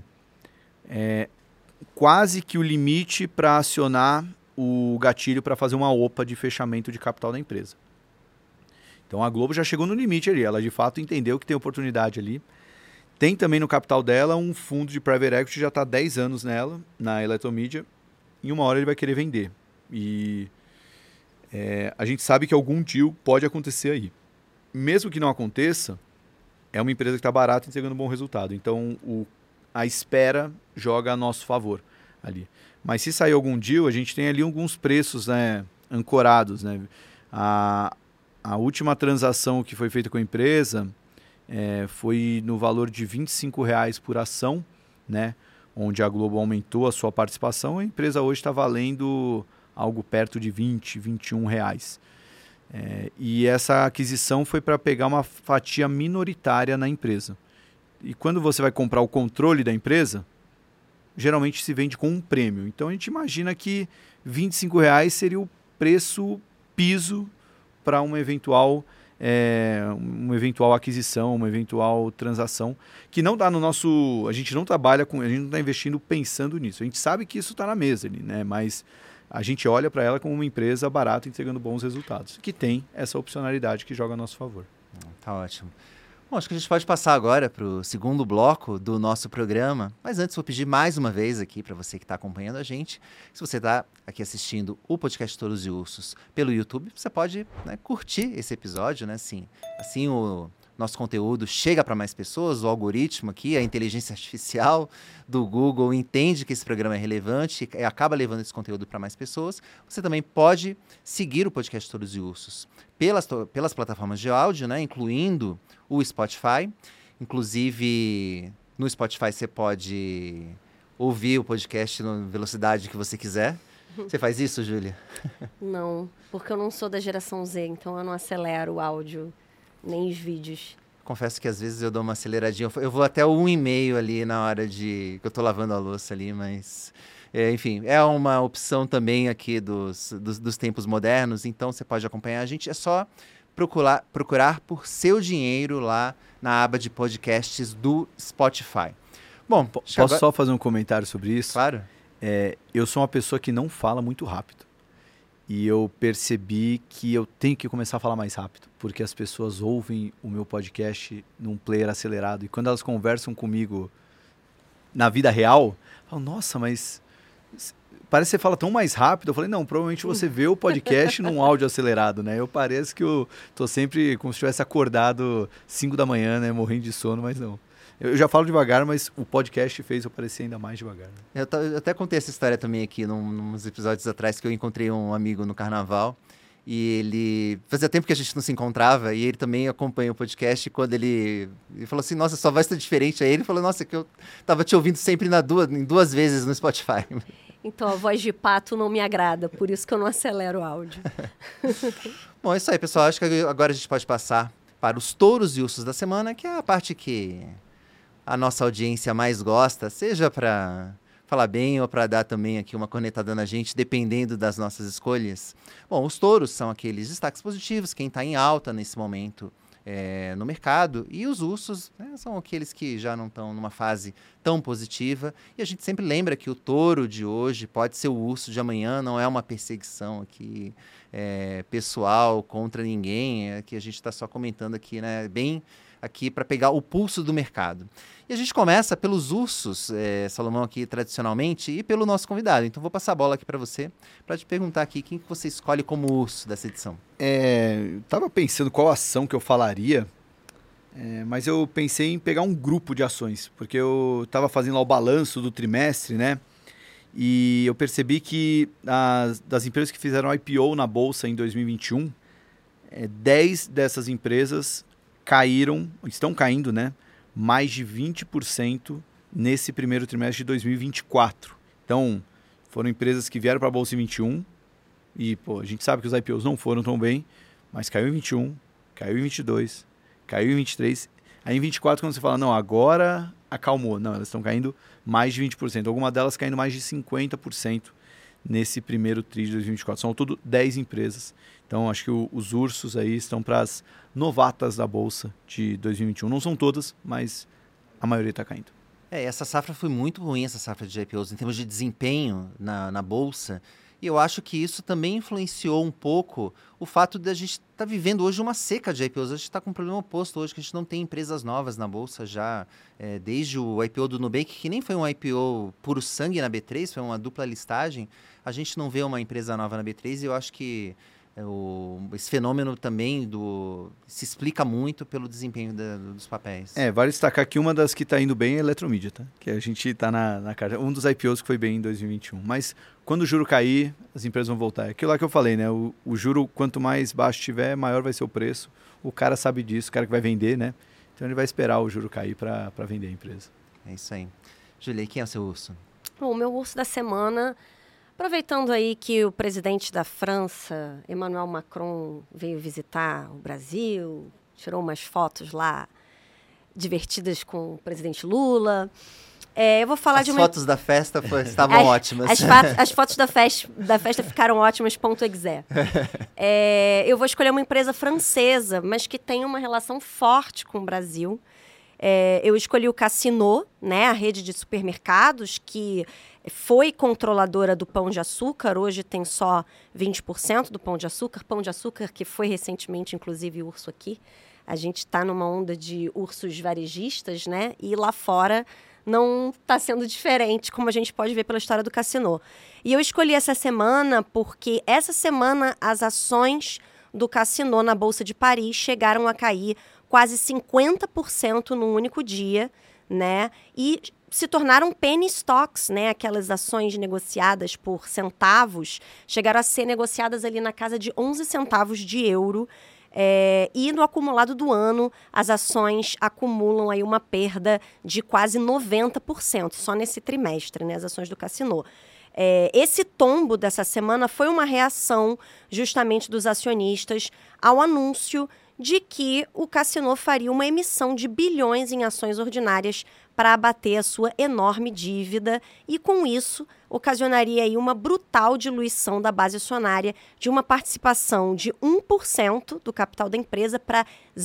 quase que o limite para acionar o gatilho para fazer uma OPA de fechamento de capital da empresa. Então a Globo já chegou no limite ali, ela de fato entendeu que tem oportunidade ali. Tem também no capital dela um fundo de private equity, já está há 10 anos nela, na Eletromidia, em uma hora ele vai querer vender. E a gente sabe que algum deal pode acontecer aí. Mesmo que não aconteça, é uma empresa que está barata e entregando um bom resultado. Então a espera joga a nosso favor ali. Mas se sair algum deal, a gente tem ali alguns preços, né, ancorados, né? A última transação que foi feita com a empresa foi no valor de R$25 por ação, né? Onde a Globo aumentou a sua participação. A empresa hoje está valendo algo perto de R$20, R$21. E essa aquisição foi para pegar uma fatia minoritária na empresa. E quando você vai comprar o controle da empresa, geralmente se vende com um prêmio. Então a gente imagina que R$25 seria o preço piso para uma eventual aquisição, uma eventual transação, que não dá no nosso... A gente não trabalha com... A gente não está investindo pensando nisso. A gente sabe que isso está na mesa ali, né? Mas a gente olha para ela como uma empresa barata entregando bons resultados, que tem essa opcionalidade que joga a nosso favor. Tá ótimo. Bom, acho que a gente pode passar agora para o segundo bloco do nosso programa, mas antes vou pedir mais uma vez aqui para você que está acompanhando a gente, se você está aqui assistindo o podcast Touros e Ursos pelo YouTube, você pode, né, curtir esse episódio, né? Assim o nosso conteúdo chega para mais pessoas, o algoritmo aqui, a inteligência artificial do Google entende que esse programa é relevante e acaba levando esse conteúdo para mais pessoas. Você também pode seguir o podcast Touros e Ursos pelas plataformas de áudio, né, incluindo o Spotify. Inclusive, no Spotify você pode ouvir o podcast na velocidade que você quiser. Você faz isso, Júlia? Não, porque eu não sou da geração Z, então eu não acelero o áudio, nem os vídeos. Confesso que às vezes eu dou uma aceleradinha. Eu vou até o 1,5 ali na hora que eu tô lavando a louça ali, mas... enfim, é uma opção também aqui dos tempos modernos, então você pode acompanhar a gente. É só procurar por Seu Dinheiro lá na aba de podcasts do Spotify. Bom, posso só fazer um comentário sobre isso? Claro. Eu sou uma pessoa que não fala muito rápido. E eu percebi que eu tenho que começar a falar mais rápido, porque as pessoas ouvem o meu podcast num player acelerado. E quando elas conversam comigo na vida real, falam, nossa, mas parece que você fala tão mais rápido. Eu falei, não, provavelmente você vê o podcast num áudio acelerado, né? Eu pareço que eu tô sempre como se tivesse acordado 5 da manhã, né? Morrendo de sono, mas não. Eu já falo devagar, mas o podcast fez eu parecer ainda mais devagar. Né? Eu até contei essa história também aqui nos episódios atrás, que eu encontrei um amigo no carnaval. E ele... Fazia tempo que a gente não se encontrava, e ele também acompanha o podcast. E quando ele falou assim, nossa, sua voz tá diferente. Aí ele falou, nossa, que eu tava te ouvindo sempre em 2 vezes no Spotify. Então a voz de pato não me agrada, por isso que eu não acelero o áudio. Bom, é isso aí, pessoal. Acho que agora a gente pode passar para os touros e ursos da semana, que é a parte que a nossa audiência mais gosta, seja para falar bem ou para dar também aqui uma cornetada na gente, dependendo das nossas escolhas. Bom, os touros são aqueles destaques positivos, quem está em alta nesse momento no mercado, e os ursos, né, são aqueles que já não estão numa fase tão positiva, e a gente sempre lembra que o touro de hoje pode ser o urso de amanhã, não é uma perseguição aqui pessoal contra ninguém, é que a gente está só comentando aqui, né, bem aqui para pegar o pulso do mercado. E a gente começa pelos ursos, Salomão, aqui tradicionalmente, e pelo nosso convidado. Então vou passar a bola aqui para você, para te perguntar aqui quem que você escolhe como urso dessa edição. Eu estava pensando qual ação que eu falaria, mas eu pensei em pegar um grupo de ações, porque eu estava fazendo lá o balanço do trimestre, né? E eu percebi que das empresas que fizeram IPO na Bolsa em 2021, 10 dessas empresas estão caindo, né? Mais de 20% nesse primeiro trimestre de 2024. Então, foram empresas que vieram para a Bolsa em 21 e, a gente sabe que os IPOs não foram tão bem, mas caiu em 21, caiu em 22, caiu em 23. Aí em 24, quando você fala, não, agora acalmou. Não, elas estão caindo mais de 20%. Algumas delas caindo mais de 50% nesse primeiro tri de 2024. São tudo 10 empresas. Então, acho que os ursos aí estão para as novatas da Bolsa de 2021. Não são todas, mas a maioria está caindo. Essa safra foi muito ruim, essa safra de IPOs, em termos de desempenho na Bolsa. E eu acho que isso também influenciou um pouco o fato de a gente estar vivendo hoje uma seca de IPOs. A gente está com um problema oposto hoje, que a gente não tem empresas novas na Bolsa já desde o IPO do Nubank, que nem foi um IPO puro sangue na B3, foi uma dupla listagem. A gente não vê uma empresa nova na B3 e eu acho que esse fenômeno também se explica muito pelo desempenho dos papéis. Vale destacar que uma das que está indo bem é a Eletromídia, tá? Que a gente está na cara. Um dos IPOs que foi bem em 2021. Mas quando o juro cair, as empresas vão voltar. É aquilo lá que eu falei, né? O juro, quanto mais baixo tiver, maior vai ser o preço. O cara sabe disso, o cara que vai vender, né? Então ele vai esperar o juro cair para vender a empresa. É isso aí. Julia, quem é o seu urso? Bom, o meu urso da semana... Aproveitando aí que o presidente da França, Emmanuel Macron, veio visitar o Brasil, tirou umas fotos lá divertidas com o presidente Lula. Eu vou falar As fotos da festa estavam ótimas. As fotos da festa ficaram ótimas, .exe. Eu vou escolher uma empresa francesa, mas que tem uma relação forte com o Brasil. Eu escolhi o Casino, né, a rede de supermercados que foi controladora do Pão de Açúcar, hoje tem só 20% do Pão de Açúcar. Pão de Açúcar que foi recentemente, inclusive, urso aqui. A gente está numa onda de ursos varejistas, né, e lá fora não está sendo diferente, como a gente pode ver pela história do Casino. E eu escolhi essa semana porque essa semana as ações do Casino na Bolsa de Paris chegaram a cair quase 50% num único dia, né? E se tornaram penny stocks, né? Aquelas ações negociadas por centavos chegaram a ser negociadas ali na casa de 11 centavos de euro. E no acumulado do ano, as ações acumulam aí uma perda de quase 90%, só nesse trimestre, né, as ações do Cassino. Esse tombo dessa semana foi uma reação justamente dos acionistas ao anúncio de que o Cassino faria uma emissão de bilhões em ações ordinárias para abater a sua enorme dívida e, com isso, ocasionaria aí uma brutal diluição da base acionária de uma participação de 1% do capital da empresa para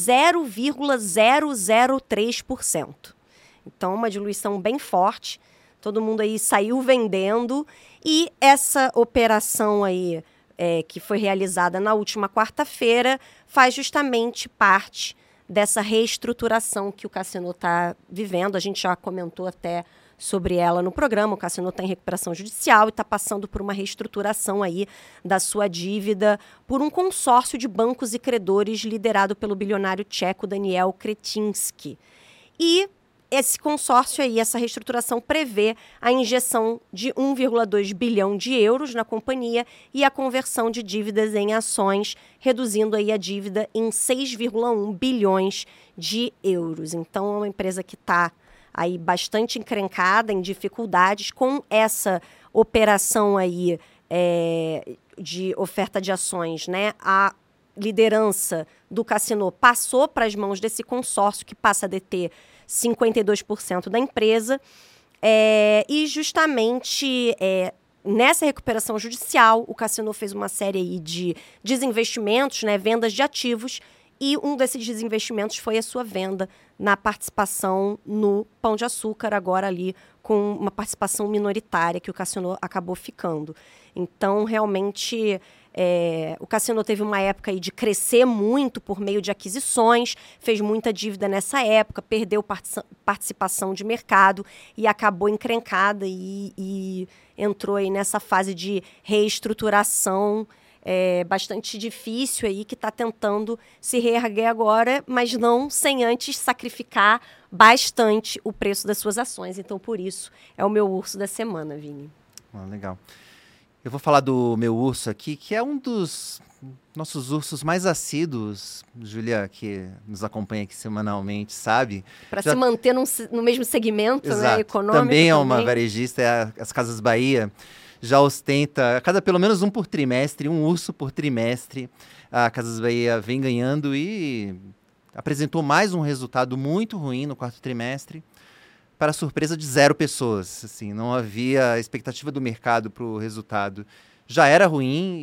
0,003%. Então, uma diluição bem forte. Todo mundo aí saiu vendendo e essa operação aí, que foi realizada na última quarta-feira, faz justamente parte dessa reestruturação que o Cassino está vivendo. A gente já comentou até sobre ela no programa. O Cassino está em recuperação judicial e está passando por uma reestruturação aí da sua dívida por um consórcio de bancos e credores liderado pelo bilionário tcheco Daniel Kretinsky. E esse consórcio aí, essa reestruturação prevê a injeção de 1,2 bilhão de euros na companhia e a conversão de dívidas em ações, reduzindo aí a dívida em 6,1 bilhões de euros. Então, é uma empresa que está aí bastante encrencada, em dificuldades. Com essa operação aí de oferta de ações, né? A liderança do Cassino passou para as mãos desse consórcio, que passa a deter 52% da empresa, e justamente nessa recuperação judicial, o Cassino fez uma série aí de desinvestimentos, né, vendas de ativos, e um desses desinvestimentos foi a sua venda na participação no Pão de Açúcar, agora ali com uma participação minoritária que o Cassino acabou ficando. Então, realmente, o Cassino teve uma época aí de crescer muito por meio de aquisições, fez muita dívida nessa época, perdeu participação de mercado e acabou encrencada e entrou aí nessa fase de reestruturação bastante difícil aí, que está tentando se reerguer agora, mas não sem antes sacrificar bastante o preço das suas ações. Então, por isso, é o meu urso da semana, Vini. Legal. Eu vou falar do meu urso aqui, que é um dos nossos ursos mais assíduos, Júlia, que nos acompanha aqui semanalmente, sabe? Para se manter no mesmo segmento, né, econômico. Também é uma varejista, as Casas Bahia já ostenta, pelo menos um por trimestre, um urso por trimestre. A Casas Bahia vem ganhando e apresentou mais um resultado muito ruim no quarto trimestre, para a surpresa de 0 pessoas. Assim, não havia expectativa do mercado para o resultado. Já era ruim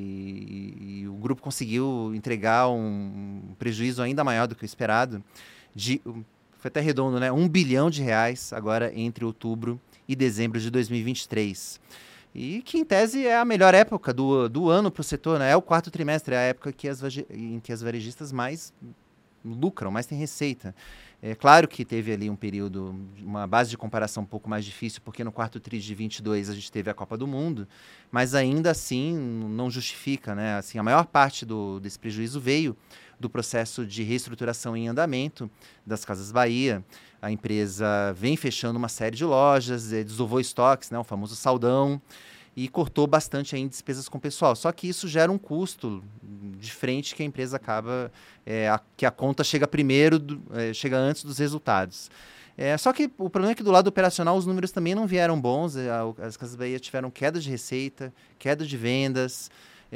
e o grupo conseguiu entregar um prejuízo ainda maior do que o esperado. Foi até redondo, né? R$1 bilhão agora entre outubro e dezembro de 2023. E que, em tese, é a melhor época do ano para o setor, né? É o quarto trimestre, é a época em que as varejistas mais lucram, mais têm receita. É claro que teve ali um período, uma base de comparação um pouco mais difícil, porque no quarto tri de 22 a gente teve a Copa do Mundo, mas ainda assim não justifica, né? Assim, a maior parte desse prejuízo veio do processo de reestruturação em andamento das Casas Bahia. A empresa vem fechando uma série de lojas, desovou estoques, né, o famoso saldão, e cortou bastante em despesas com o pessoal. Só que isso gera um custo de frente que a empresa acaba, que a conta chega primeiro, chega antes dos resultados. Só que o problema é que do lado operacional os números também não vieram bons. As Casas Bahia tiveram queda de receita, queda de vendas.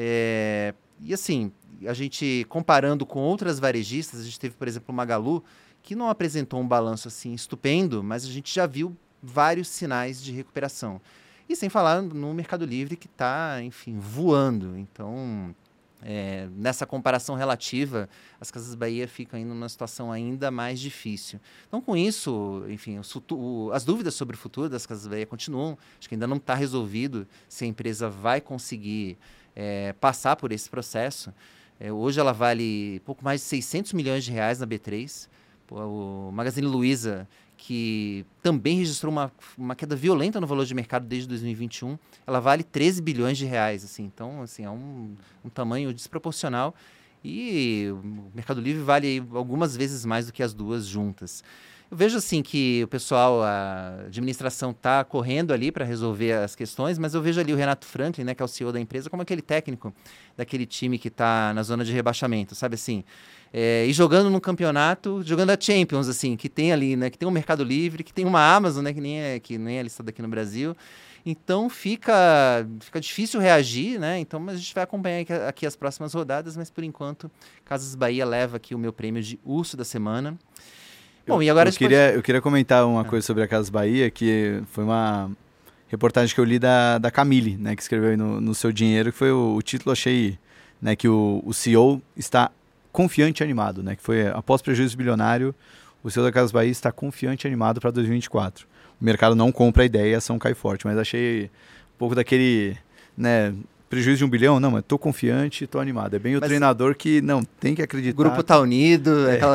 E assim, a gente comparando com outras varejistas, a gente teve, por exemplo, o Magalu, que não apresentou um balanço assim estupendo, mas a gente já viu vários sinais de recuperação. E sem falar no Mercado Livre, que está, enfim, voando. Então, nessa comparação relativa, as Casas Bahia ficam ainda numa situação ainda mais difícil. Então, com isso, enfim, as dúvidas sobre o futuro das Casas Bahia continuam. Acho que ainda não está resolvido se a empresa vai conseguir passar por esse processo. Hoje ela vale pouco mais de R$600 milhões na B3. O Magazine Luiza, que também registrou uma queda violenta no valor de mercado desde 2021, ela vale R$13 bilhões. Assim, então, assim, é um tamanho desproporcional. E o Mercado Livre vale algumas vezes mais do que as duas juntas. Eu vejo assim que o pessoal, a administração está correndo ali para resolver as questões, mas eu vejo ali o Renato Franklin, né, que é o CEO da empresa, como aquele técnico daquele time que está na zona de rebaixamento, sabe assim? E jogando num campeonato, jogando a Champions, assim, que tem ali, né, que tem um Mercado Livre, que tem uma Amazon, né, que nem é listada aqui no Brasil. Então fica difícil reagir, né? Então, mas a gente vai acompanhar aqui as próximas rodadas, mas por enquanto, Casas Bahia leva aqui o meu prêmio de Urso da Semana. Bom, e agora eu queria comentar uma coisa sobre a Casas Bahia, que foi uma reportagem que eu li da Camille, né, que escreveu aí no Seu Dinheiro, que foi o título, achei, né, que o CEO está confiante e animado, né, que foi após prejuízo bilionário, o CEO da Casas Bahia está confiante e animado para 2024. O mercado não compra a ideia e a ação cai forte, mas achei um pouco daquele, né, prejuízo de 1 bilhão, não, mas estou confiante, estou animado. É bem o treinador que não tem que acreditar. O grupo está unido,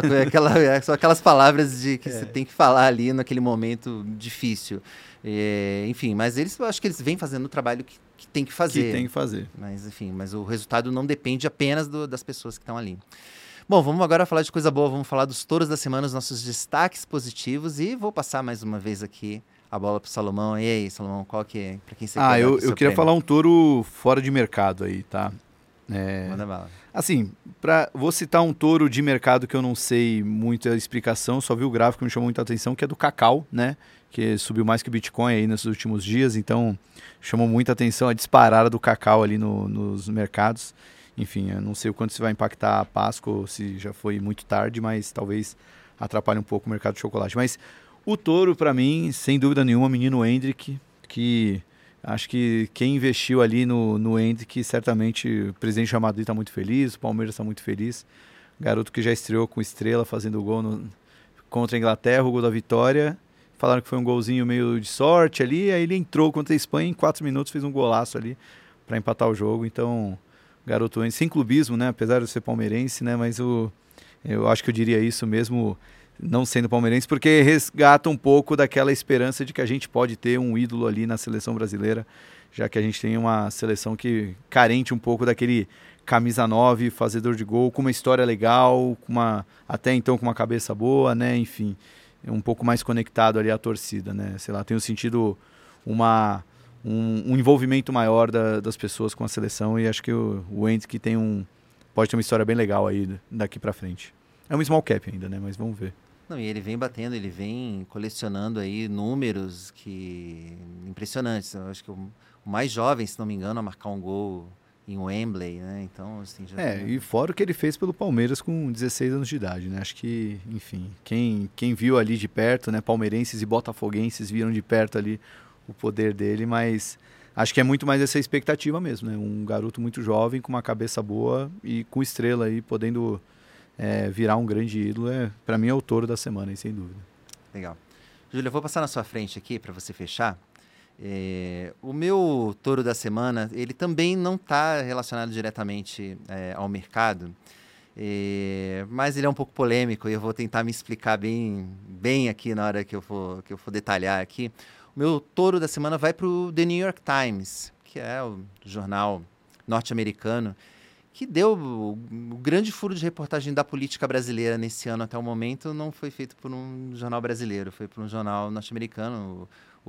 são aquelas palavras que você tem que falar ali naquele momento difícil. Enfim, mas eu acho que eles vêm fazendo o trabalho que tem que fazer. Que tem que fazer. Mas, enfim, o resultado não depende apenas das pessoas que estão ali. Bom, vamos agora falar de coisa boa, vamos falar dos touros da semana, os nossos destaques positivos, e vou passar mais uma vez aqui a bola pro Salomão. E aí, Salomão, qual que é? Pra quem você quer eu queria falar um touro fora de mercado aí, tá? Manda bala. Assim, vou citar um touro de mercado que eu não sei muito a explicação, só vi o gráfico que me chamou muita atenção, que é do Cacau, né? Que subiu mais que o Bitcoin aí nesses últimos dias, então chamou muita atenção a disparada do Cacau ali nos mercados. Enfim, eu não sei o quanto isso vai impactar a Páscoa, ou se já foi muito tarde, mas talvez atrapalhe um pouco o mercado de chocolate. Mas o touro, para mim, sem dúvida nenhuma, menino Hendrick, que acho que quem investiu ali no Hendrick, certamente o presidente Real Madrid está muito feliz, o Palmeiras está muito feliz. Garoto que já estreou com estrela, fazendo gol contra a Inglaterra, o gol da vitória. Falaram que foi um golzinho meio de sorte ali, aí ele entrou contra a Espanha em 4 minutos, fez um golaço ali para empatar o jogo. Então, garoto sem clubismo, né? Apesar de ser palmeirense, né? Mas eu acho que eu diria isso mesmo não sendo palmeirense, porque resgata um pouco daquela esperança de que a gente pode ter um ídolo ali na seleção brasileira, já que a gente tem uma seleção que carente um pouco daquele camisa 9, fazedor de gol, com uma história legal, até então com uma cabeça boa, né? Enfim, um pouco mais conectado ali à torcida, né? Sei lá, tenho sentido um envolvimento maior das pessoas com a seleção, e acho que o Hendrick pode ter uma história bem legal aí daqui pra frente. É um small cap ainda, né? Mas vamos ver. Não, e ele vem batendo, ele vem colecionando aí números impressionantes. Eu acho que o mais jovem, se não me engano, a marcar um gol em Wembley, né? Então, assim, e fora o que ele fez pelo Palmeiras com 16 anos de idade, né? Acho que, enfim, quem viu ali de perto, né? Palmeirenses e botafoguenses viram de perto ali o poder dele, mas acho que é muito mais essa expectativa mesmo, né? Um garoto muito jovem, com uma cabeça boa e com estrela aí, podendo virar um grande ídolo. Para mim é o touro da semana, aí, sem dúvida. Legal. Júlia, eu vou passar na sua frente aqui para você fechar. O meu touro da semana, ele também não está relacionado diretamente ao mercado, mas ele é um pouco polêmico e eu vou tentar me explicar bem aqui na hora que eu for detalhar aqui. O meu touro da semana vai para o The New York Times, que é o jornal norte-americano, que deu o grande furo de reportagem da política brasileira nesse ano até o momento. Não foi feito por um jornal brasileiro, foi por um jornal norte-americano.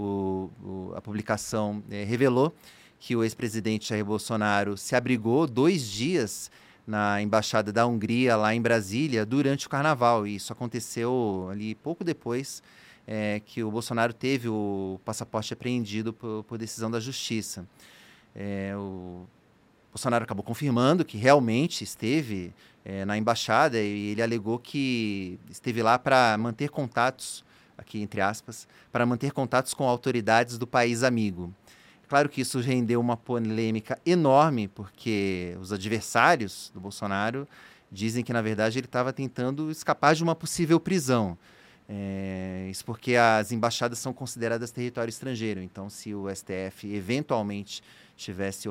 A publicação revelou que o ex-presidente Jair Bolsonaro se abrigou 2 dias na Embaixada da Hungria, lá em Brasília, durante o Carnaval. E isso aconteceu ali pouco depois que o Bolsonaro teve o passaporte apreendido por decisão da Justiça. O Bolsonaro acabou confirmando que realmente esteve na Embaixada, e ele alegou que esteve lá para manter contatos, aqui entre aspas, para manter contatos com autoridades do país amigo. Claro que isso rendeu uma polêmica enorme, porque os adversários do Bolsonaro dizem que, na verdade, ele estava tentando escapar de uma possível prisão. Isso porque as embaixadas são consideradas território estrangeiro. Então, se o STF eventualmente tivesse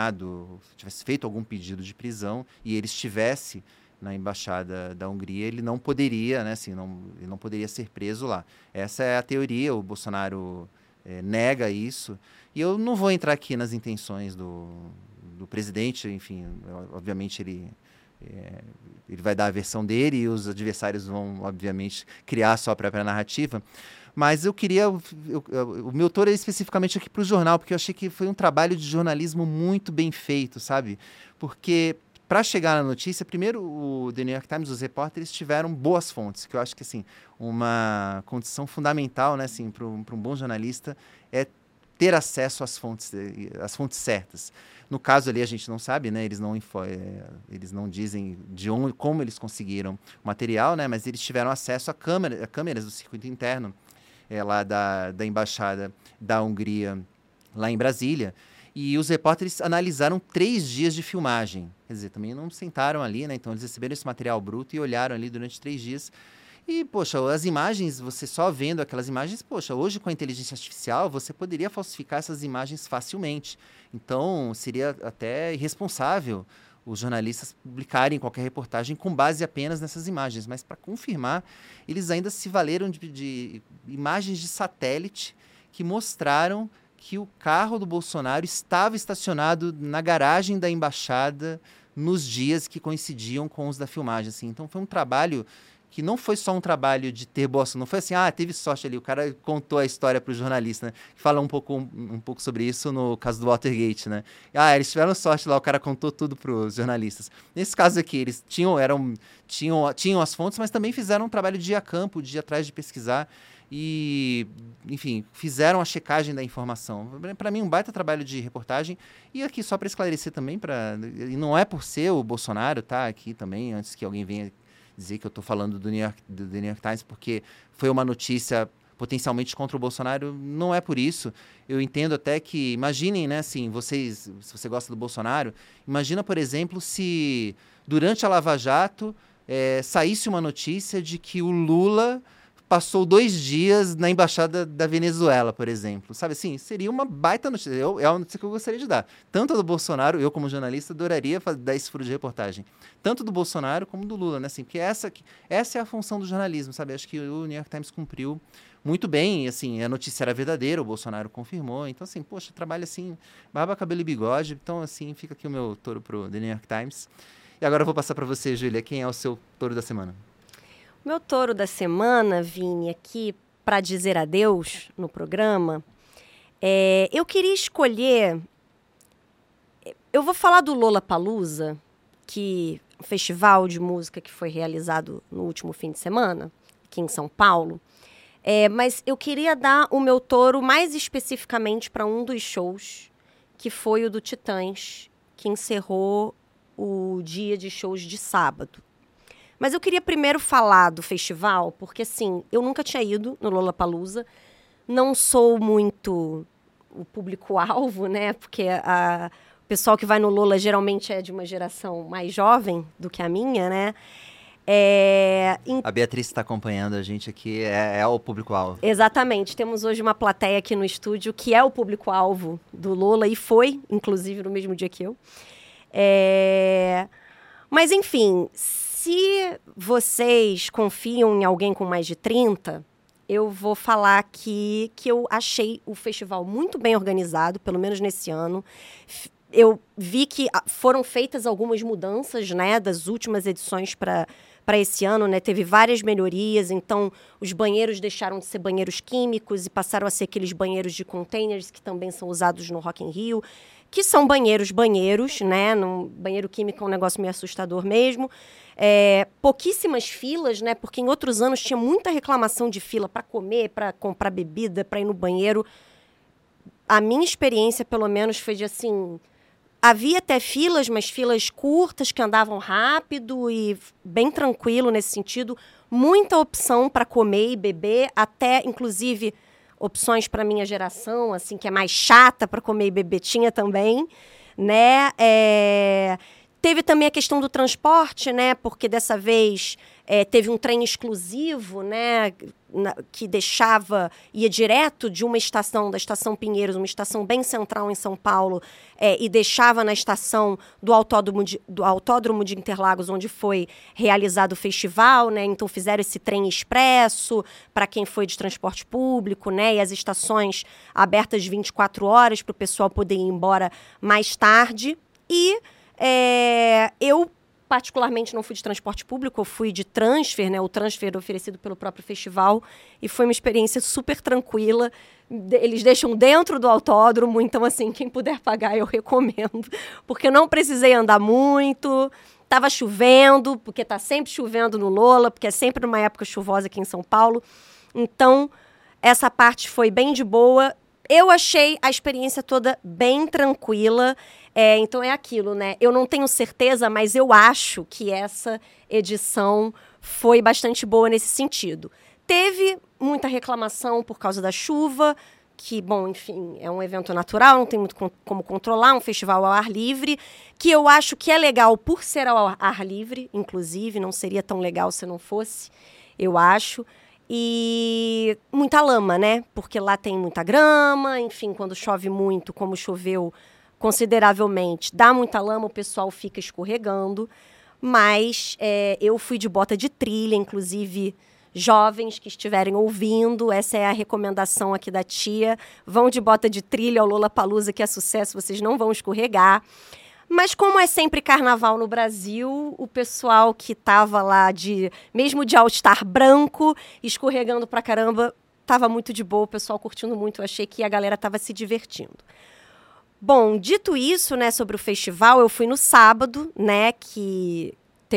feito algum pedido de prisão e ele estivesse na Embaixada da Hungria, ele não poderia, né, assim, ele não poderia ser preso lá. Essa é a teoria, o Bolsonaro nega isso. E eu não vou entrar aqui nas intenções do presidente, enfim, obviamente ele ele vai dar a versão dele e os adversários vão, obviamente, criar a sua própria narrativa. Mas eu queria... o meu touro é especificamente aqui para o jornal, porque eu achei que foi um trabalho de jornalismo muito bem feito, sabe? Porque, para chegar na notícia, primeiro, o The New York Times, os repórteres tiveram boas fontes, que eu acho que, assim, uma condição fundamental, né, assim, para um bom jornalista é ter acesso às fontes certas. No caso ali, a gente não sabe, né? Eles não dizem como eles conseguiram o material, né? Mas eles tiveram acesso a câmeras do circuito interno lá da Embaixada da Hungria, lá em Brasília. E os repórteres analisaram 3 dias de filmagem. Quer dizer, também não sentaram ali, né? Então, eles receberam esse material bruto e olharam ali durante 3 dias. E, poxa, as imagens, você só vendo aquelas imagens, poxa, hoje com a inteligência artificial, você poderia falsificar essas imagens facilmente. Então, seria até irresponsável os jornalistas publicarem qualquer reportagem com base apenas nessas imagens. Mas, para confirmar, eles ainda se valeram de imagens de satélite que mostraram que o carro do Bolsonaro estava estacionado na garagem da embaixada nos dias que coincidiam com os da filmagem. Assim. Então, foi um trabalho que não foi só um trabalho de ter boa sorte, não foi assim, teve sorte ali, o cara contou a história para o jornalista, né? Fala um pouco sobre isso no caso do Watergate, né? Eles tiveram sorte lá, o cara contou tudo para os jornalistas. Nesse caso aqui, eles tinham as fontes, mas também fizeram um trabalho de ir a campo, de ir atrás de pesquisar e, enfim, fizeram a checagem da informação. Para mim, um baita trabalho de reportagem. E aqui, só para esclarecer também, e não é por ser o Bolsonaro, tá? Aqui também, antes que alguém venha dizer que eu estou falando do The New York Times porque foi uma notícia potencialmente contra o Bolsonaro, não é por isso. Eu entendo até que, imaginem, né, assim, se você gosta do Bolsonaro, imagina, por exemplo, se durante a Lava Jato saísse uma notícia de que o Lula passou 2 dias na Embaixada da Venezuela, por exemplo. Sabe assim? Seria uma baita notícia. É a notícia que eu gostaria de dar. Tanto a do Bolsonaro, eu como jornalista, adoraria dar esse furo de reportagem. Tanto do Bolsonaro como do Lula, né? Assim, porque essa é a função do jornalismo, sabe? Acho que o New York Times cumpriu muito bem, assim, a notícia era verdadeira, o Bolsonaro confirmou. Então, assim, poxa, trabalho assim, barba, cabelo e bigode. Então, assim, fica aqui o meu touro pro The New York Times. E agora eu vou passar para você, Júlia. Quem é o seu touro da semana? Meu touro da semana, Vini, aqui para dizer adeus no programa, eu queria escolher... Eu vou falar do Lollapalooza, um festival de música que foi realizado no último fim de semana, aqui em São Paulo. Mas eu queria dar o meu touro mais especificamente para um dos shows, que foi o do Titãs, que encerrou o dia de shows de sábado. Mas eu queria primeiro falar do festival, porque, assim, eu nunca tinha ido no Lollapalooza. Não sou muito o público-alvo, né? Porque o pessoal que vai no Lolla geralmente é de uma geração mais jovem do que a minha, né? A Beatriz está acompanhando a gente aqui, é o público-alvo. Exatamente. Temos hoje uma plateia aqui no estúdio que é o público-alvo do Lolla e foi, inclusive, no mesmo dia que eu. Mas, enfim... Se vocês confiam em alguém com mais de 30, eu vou falar aqui que eu achei o festival muito bem organizado, pelo menos nesse ano. Eu vi que foram feitas algumas mudanças, né, das últimas edições para esse ano, né? Teve várias melhorias, então os banheiros deixaram de ser banheiros químicos e passaram a ser aqueles banheiros de containers que também são usados no Rock in Rio, que são banheiros, né? Banheiro químico é um negócio meio assustador mesmo. Pouquíssimas filas, né? Porque em outros anos tinha muita reclamação de fila para comer, para comprar bebida, para ir no banheiro. A minha experiência, pelo menos, foi de assim... Havia até filas, mas filas curtas que andavam rápido e bem tranquilo nesse sentido. Muita opção para comer e beber, até, inclusive, opções para minha geração, assim, que é mais chata para comer e beber, tinha também, né? Teve também a questão do transporte, né? Porque dessa vez teve um trem exclusivo, né? Que ia direto de uma estação, da Estação Pinheiros, uma estação bem central em São Paulo, e deixava na estação do Autódromo de Interlagos, onde foi realizado o festival, né? Então fizeram esse trem expresso para quem foi de transporte público, né? E as estações abertas 24 horas para o pessoal poder ir embora mais tarde. E eu particularmente, não fui de transporte público, eu fui de transfer, né? O transfer oferecido pelo próprio festival. E foi uma experiência super tranquila. Eles deixam dentro do autódromo, então, assim, quem puder pagar, eu recomendo. Porque eu não precisei andar muito. Tava chovendo, porque tá sempre chovendo no Lola, porque é sempre numa época chuvosa aqui em São Paulo. Então, essa parte foi bem de boa. Eu achei a experiência toda bem tranquila. Então é aquilo, né? Eu não tenho certeza, mas eu acho que essa edição foi bastante boa nesse sentido. Teve muita reclamação por causa da chuva, que, bom, enfim, é um evento natural, não tem muito como controlar, um festival ao ar livre, que eu acho que é legal por ser ao ar livre, inclusive, não seria tão legal se não fosse, eu acho. E muita lama, né? Porque lá tem muita grama, enfim, quando chove muito, como choveu consideravelmente, dá muita lama, o pessoal fica escorregando. Mas eu fui de bota de trilha, inclusive jovens que estiverem ouvindo, essa é a recomendação aqui da tia. Vão de bota de trilha ao Lollapalooza, que é sucesso, vocês não vão escorregar. Mas como é sempre carnaval no Brasil, o pessoal que tava lá, mesmo de all-star branco, escorregando pra caramba, tava muito de boa, o pessoal curtindo muito. Eu achei que a galera tava se divertindo. Bom, dito isso, né, sobre o festival, eu fui no sábado, né, que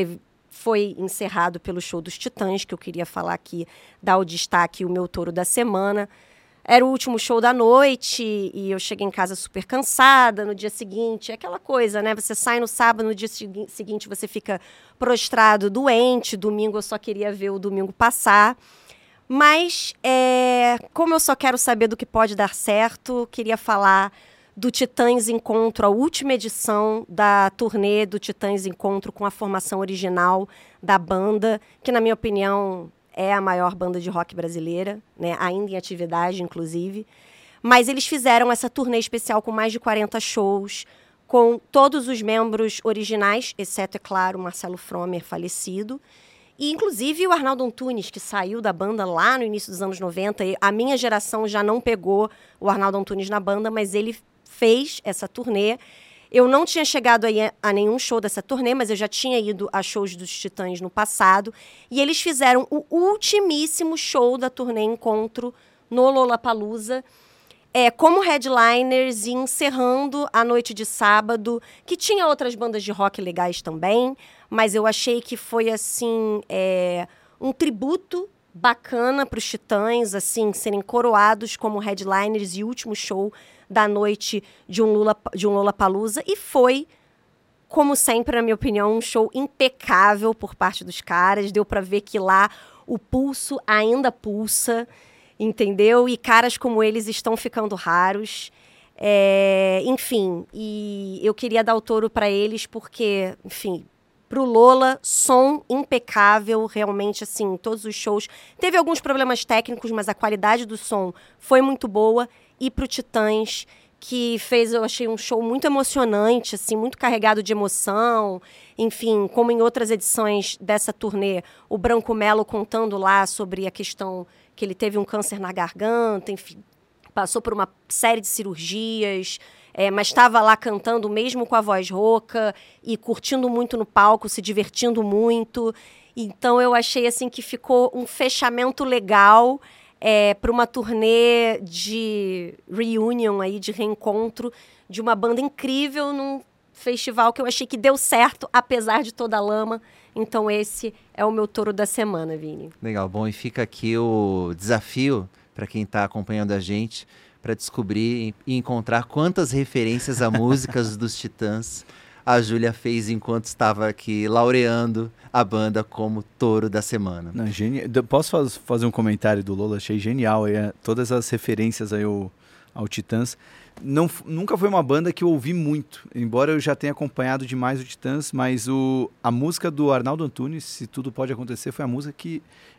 foi encerrado pelo show dos Titãs, que eu queria falar aqui, dar o destaque, o meu touro da semana. Era o último show da noite e eu cheguei em casa super cansada. No dia seguinte, é aquela coisa, né? Você sai no sábado, no dia seguinte você fica prostrado, doente. Domingo eu só queria ver o domingo passar. Mas, como eu só quero saber do que pode dar certo, queria falar do Titãs Encontro, a última edição da turnê do Titãs Encontro com a formação original da banda, que, na minha opinião, é a maior banda de rock brasileira, né? Ainda em atividade, inclusive. Mas eles fizeram essa turnê especial com mais de 40 shows, com todos os membros originais, exceto, é claro, o Marcelo Fromer, falecido. E, inclusive, o Arnaldo Antunes, que saiu da banda lá no início dos anos 90. A minha geração já não pegou o Arnaldo Antunes na banda, mas ele fez essa turnê. Eu não tinha chegado a nenhum show dessa turnê, mas eu já tinha ido a shows dos Titãs no passado. E eles fizeram o ultimíssimo show da turnê Encontro no Lollapalooza, como headliners e encerrando a noite de sábado, que tinha outras bandas de rock legais também, mas eu achei que foi, assim, um tributo bacana para os Titãs, assim, serem coroados como headliners e último show da noite de um Lollapalooza. E foi, como sempre, na minha opinião, um show impecável por parte dos caras. Deu para ver que lá o pulso ainda pulsa, entendeu? E caras como eles estão ficando raros. Enfim, e eu queria dar o touro para eles porque, enfim, pro Lola, som impecável, realmente, assim, todos os shows. Teve alguns problemas técnicos, mas a qualidade do som foi muito boa. E pro Titãs, que fez, eu achei um show muito emocionante, assim, muito carregado de emoção. Enfim, como em outras edições dessa turnê, o Branco Melo contando lá sobre a questão que ele teve um câncer na garganta, enfim, passou por uma série de cirurgias, mas estava lá cantando mesmo com a voz rouca e curtindo muito no palco, se divertindo muito. Então eu achei assim que ficou um fechamento legal para uma turnê de reunion, aí, de reencontro de uma banda incrível num festival que eu achei que deu certo, apesar de toda a lama. Então esse é o meu touro da semana, Vini. Legal, bom, e fica aqui o desafio para quem está acompanhando a gente, para descobrir e encontrar quantas referências a músicas dos Titãs a Júlia fez enquanto estava aqui laureando a banda como touro da semana. Não, posso fazer um comentário do Lola? Achei genial todas as referências aí ao Titãs. Nunca foi uma banda que eu ouvi muito, embora eu já tenha acompanhado demais o Titãs, mas a música do Arnaldo Antunes, Se Tudo Pode Acontecer, foi a música que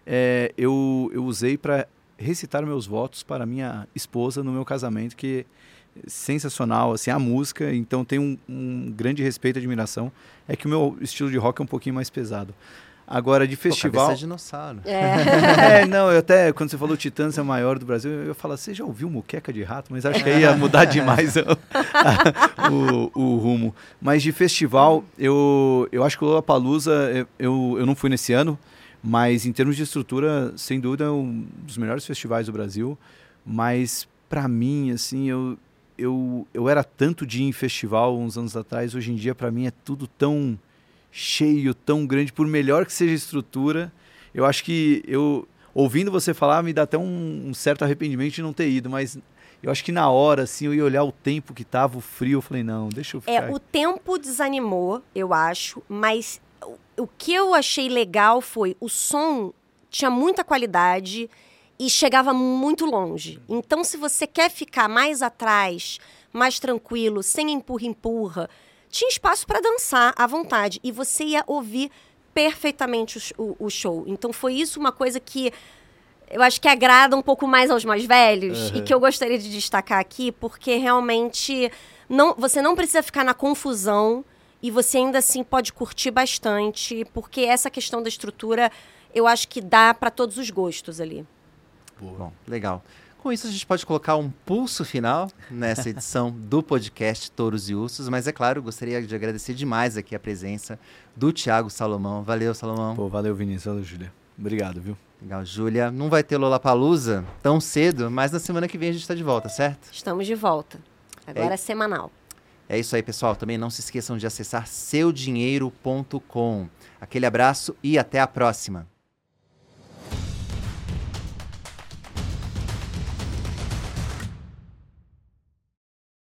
eu usei para recitar meus votos para minha esposa no meu casamento, que é sensacional, assim, a música, então tem um grande respeito e admiração. É que o meu estilo de rock é um pouquinho mais pesado. Agora, de festival... Cabeça de dinossauro. Não, eu até, quando você falou Titãs é o maior do Brasil, eu falo, você já ouviu Muqueca de Rato? Mas acho que aí ia mudar demais o rumo. Mas de festival, eu acho que o Lollapalooza, eu não fui nesse ano, mas em termos de estrutura, sem dúvida, é um dos melhores festivais do Brasil. Mas, para mim, assim, eu era tanto de ir em festival uns anos atrás, hoje em dia, para mim, é tudo tão cheio, tão grande, por melhor que seja a estrutura. Eu acho que ouvindo você falar, me dá até um certo arrependimento de não ter ido, mas eu acho que na hora, assim, eu ia olhar o tempo que tava, o frio, eu falei, não, deixa eu ficar. O tempo desanimou, eu acho, mas o que eu achei legal foi o som tinha muita qualidade e chegava muito longe. Então, se você quer ficar mais atrás, mais tranquilo, sem empurra-empurra, tinha espaço para dançar à vontade e você ia ouvir perfeitamente o show. Então foi isso uma coisa que eu acho que agrada um pouco mais aos mais velhos e que eu gostaria de destacar aqui, porque realmente você não precisa ficar na confusão e você ainda assim pode curtir bastante, porque essa questão da estrutura eu acho que dá para todos os gostos ali. Bom, legal. Com isso, a gente pode colocar um pulso final nessa edição do podcast Touros e Ursos, mas é claro, gostaria de agradecer demais aqui a presença do Thiago Salomão. Valeu, Salomão. Pô, valeu, Vinícius. Valeu, Júlia. Obrigado, viu? Legal, Júlia. Não vai ter Lollapalooza tão cedo, mas na semana que vem a gente está de volta, certo? Estamos de volta. Agora é semanal. É isso aí, pessoal. Também não se esqueçam de acessar seudinheiro.com. Aquele abraço e até a próxima.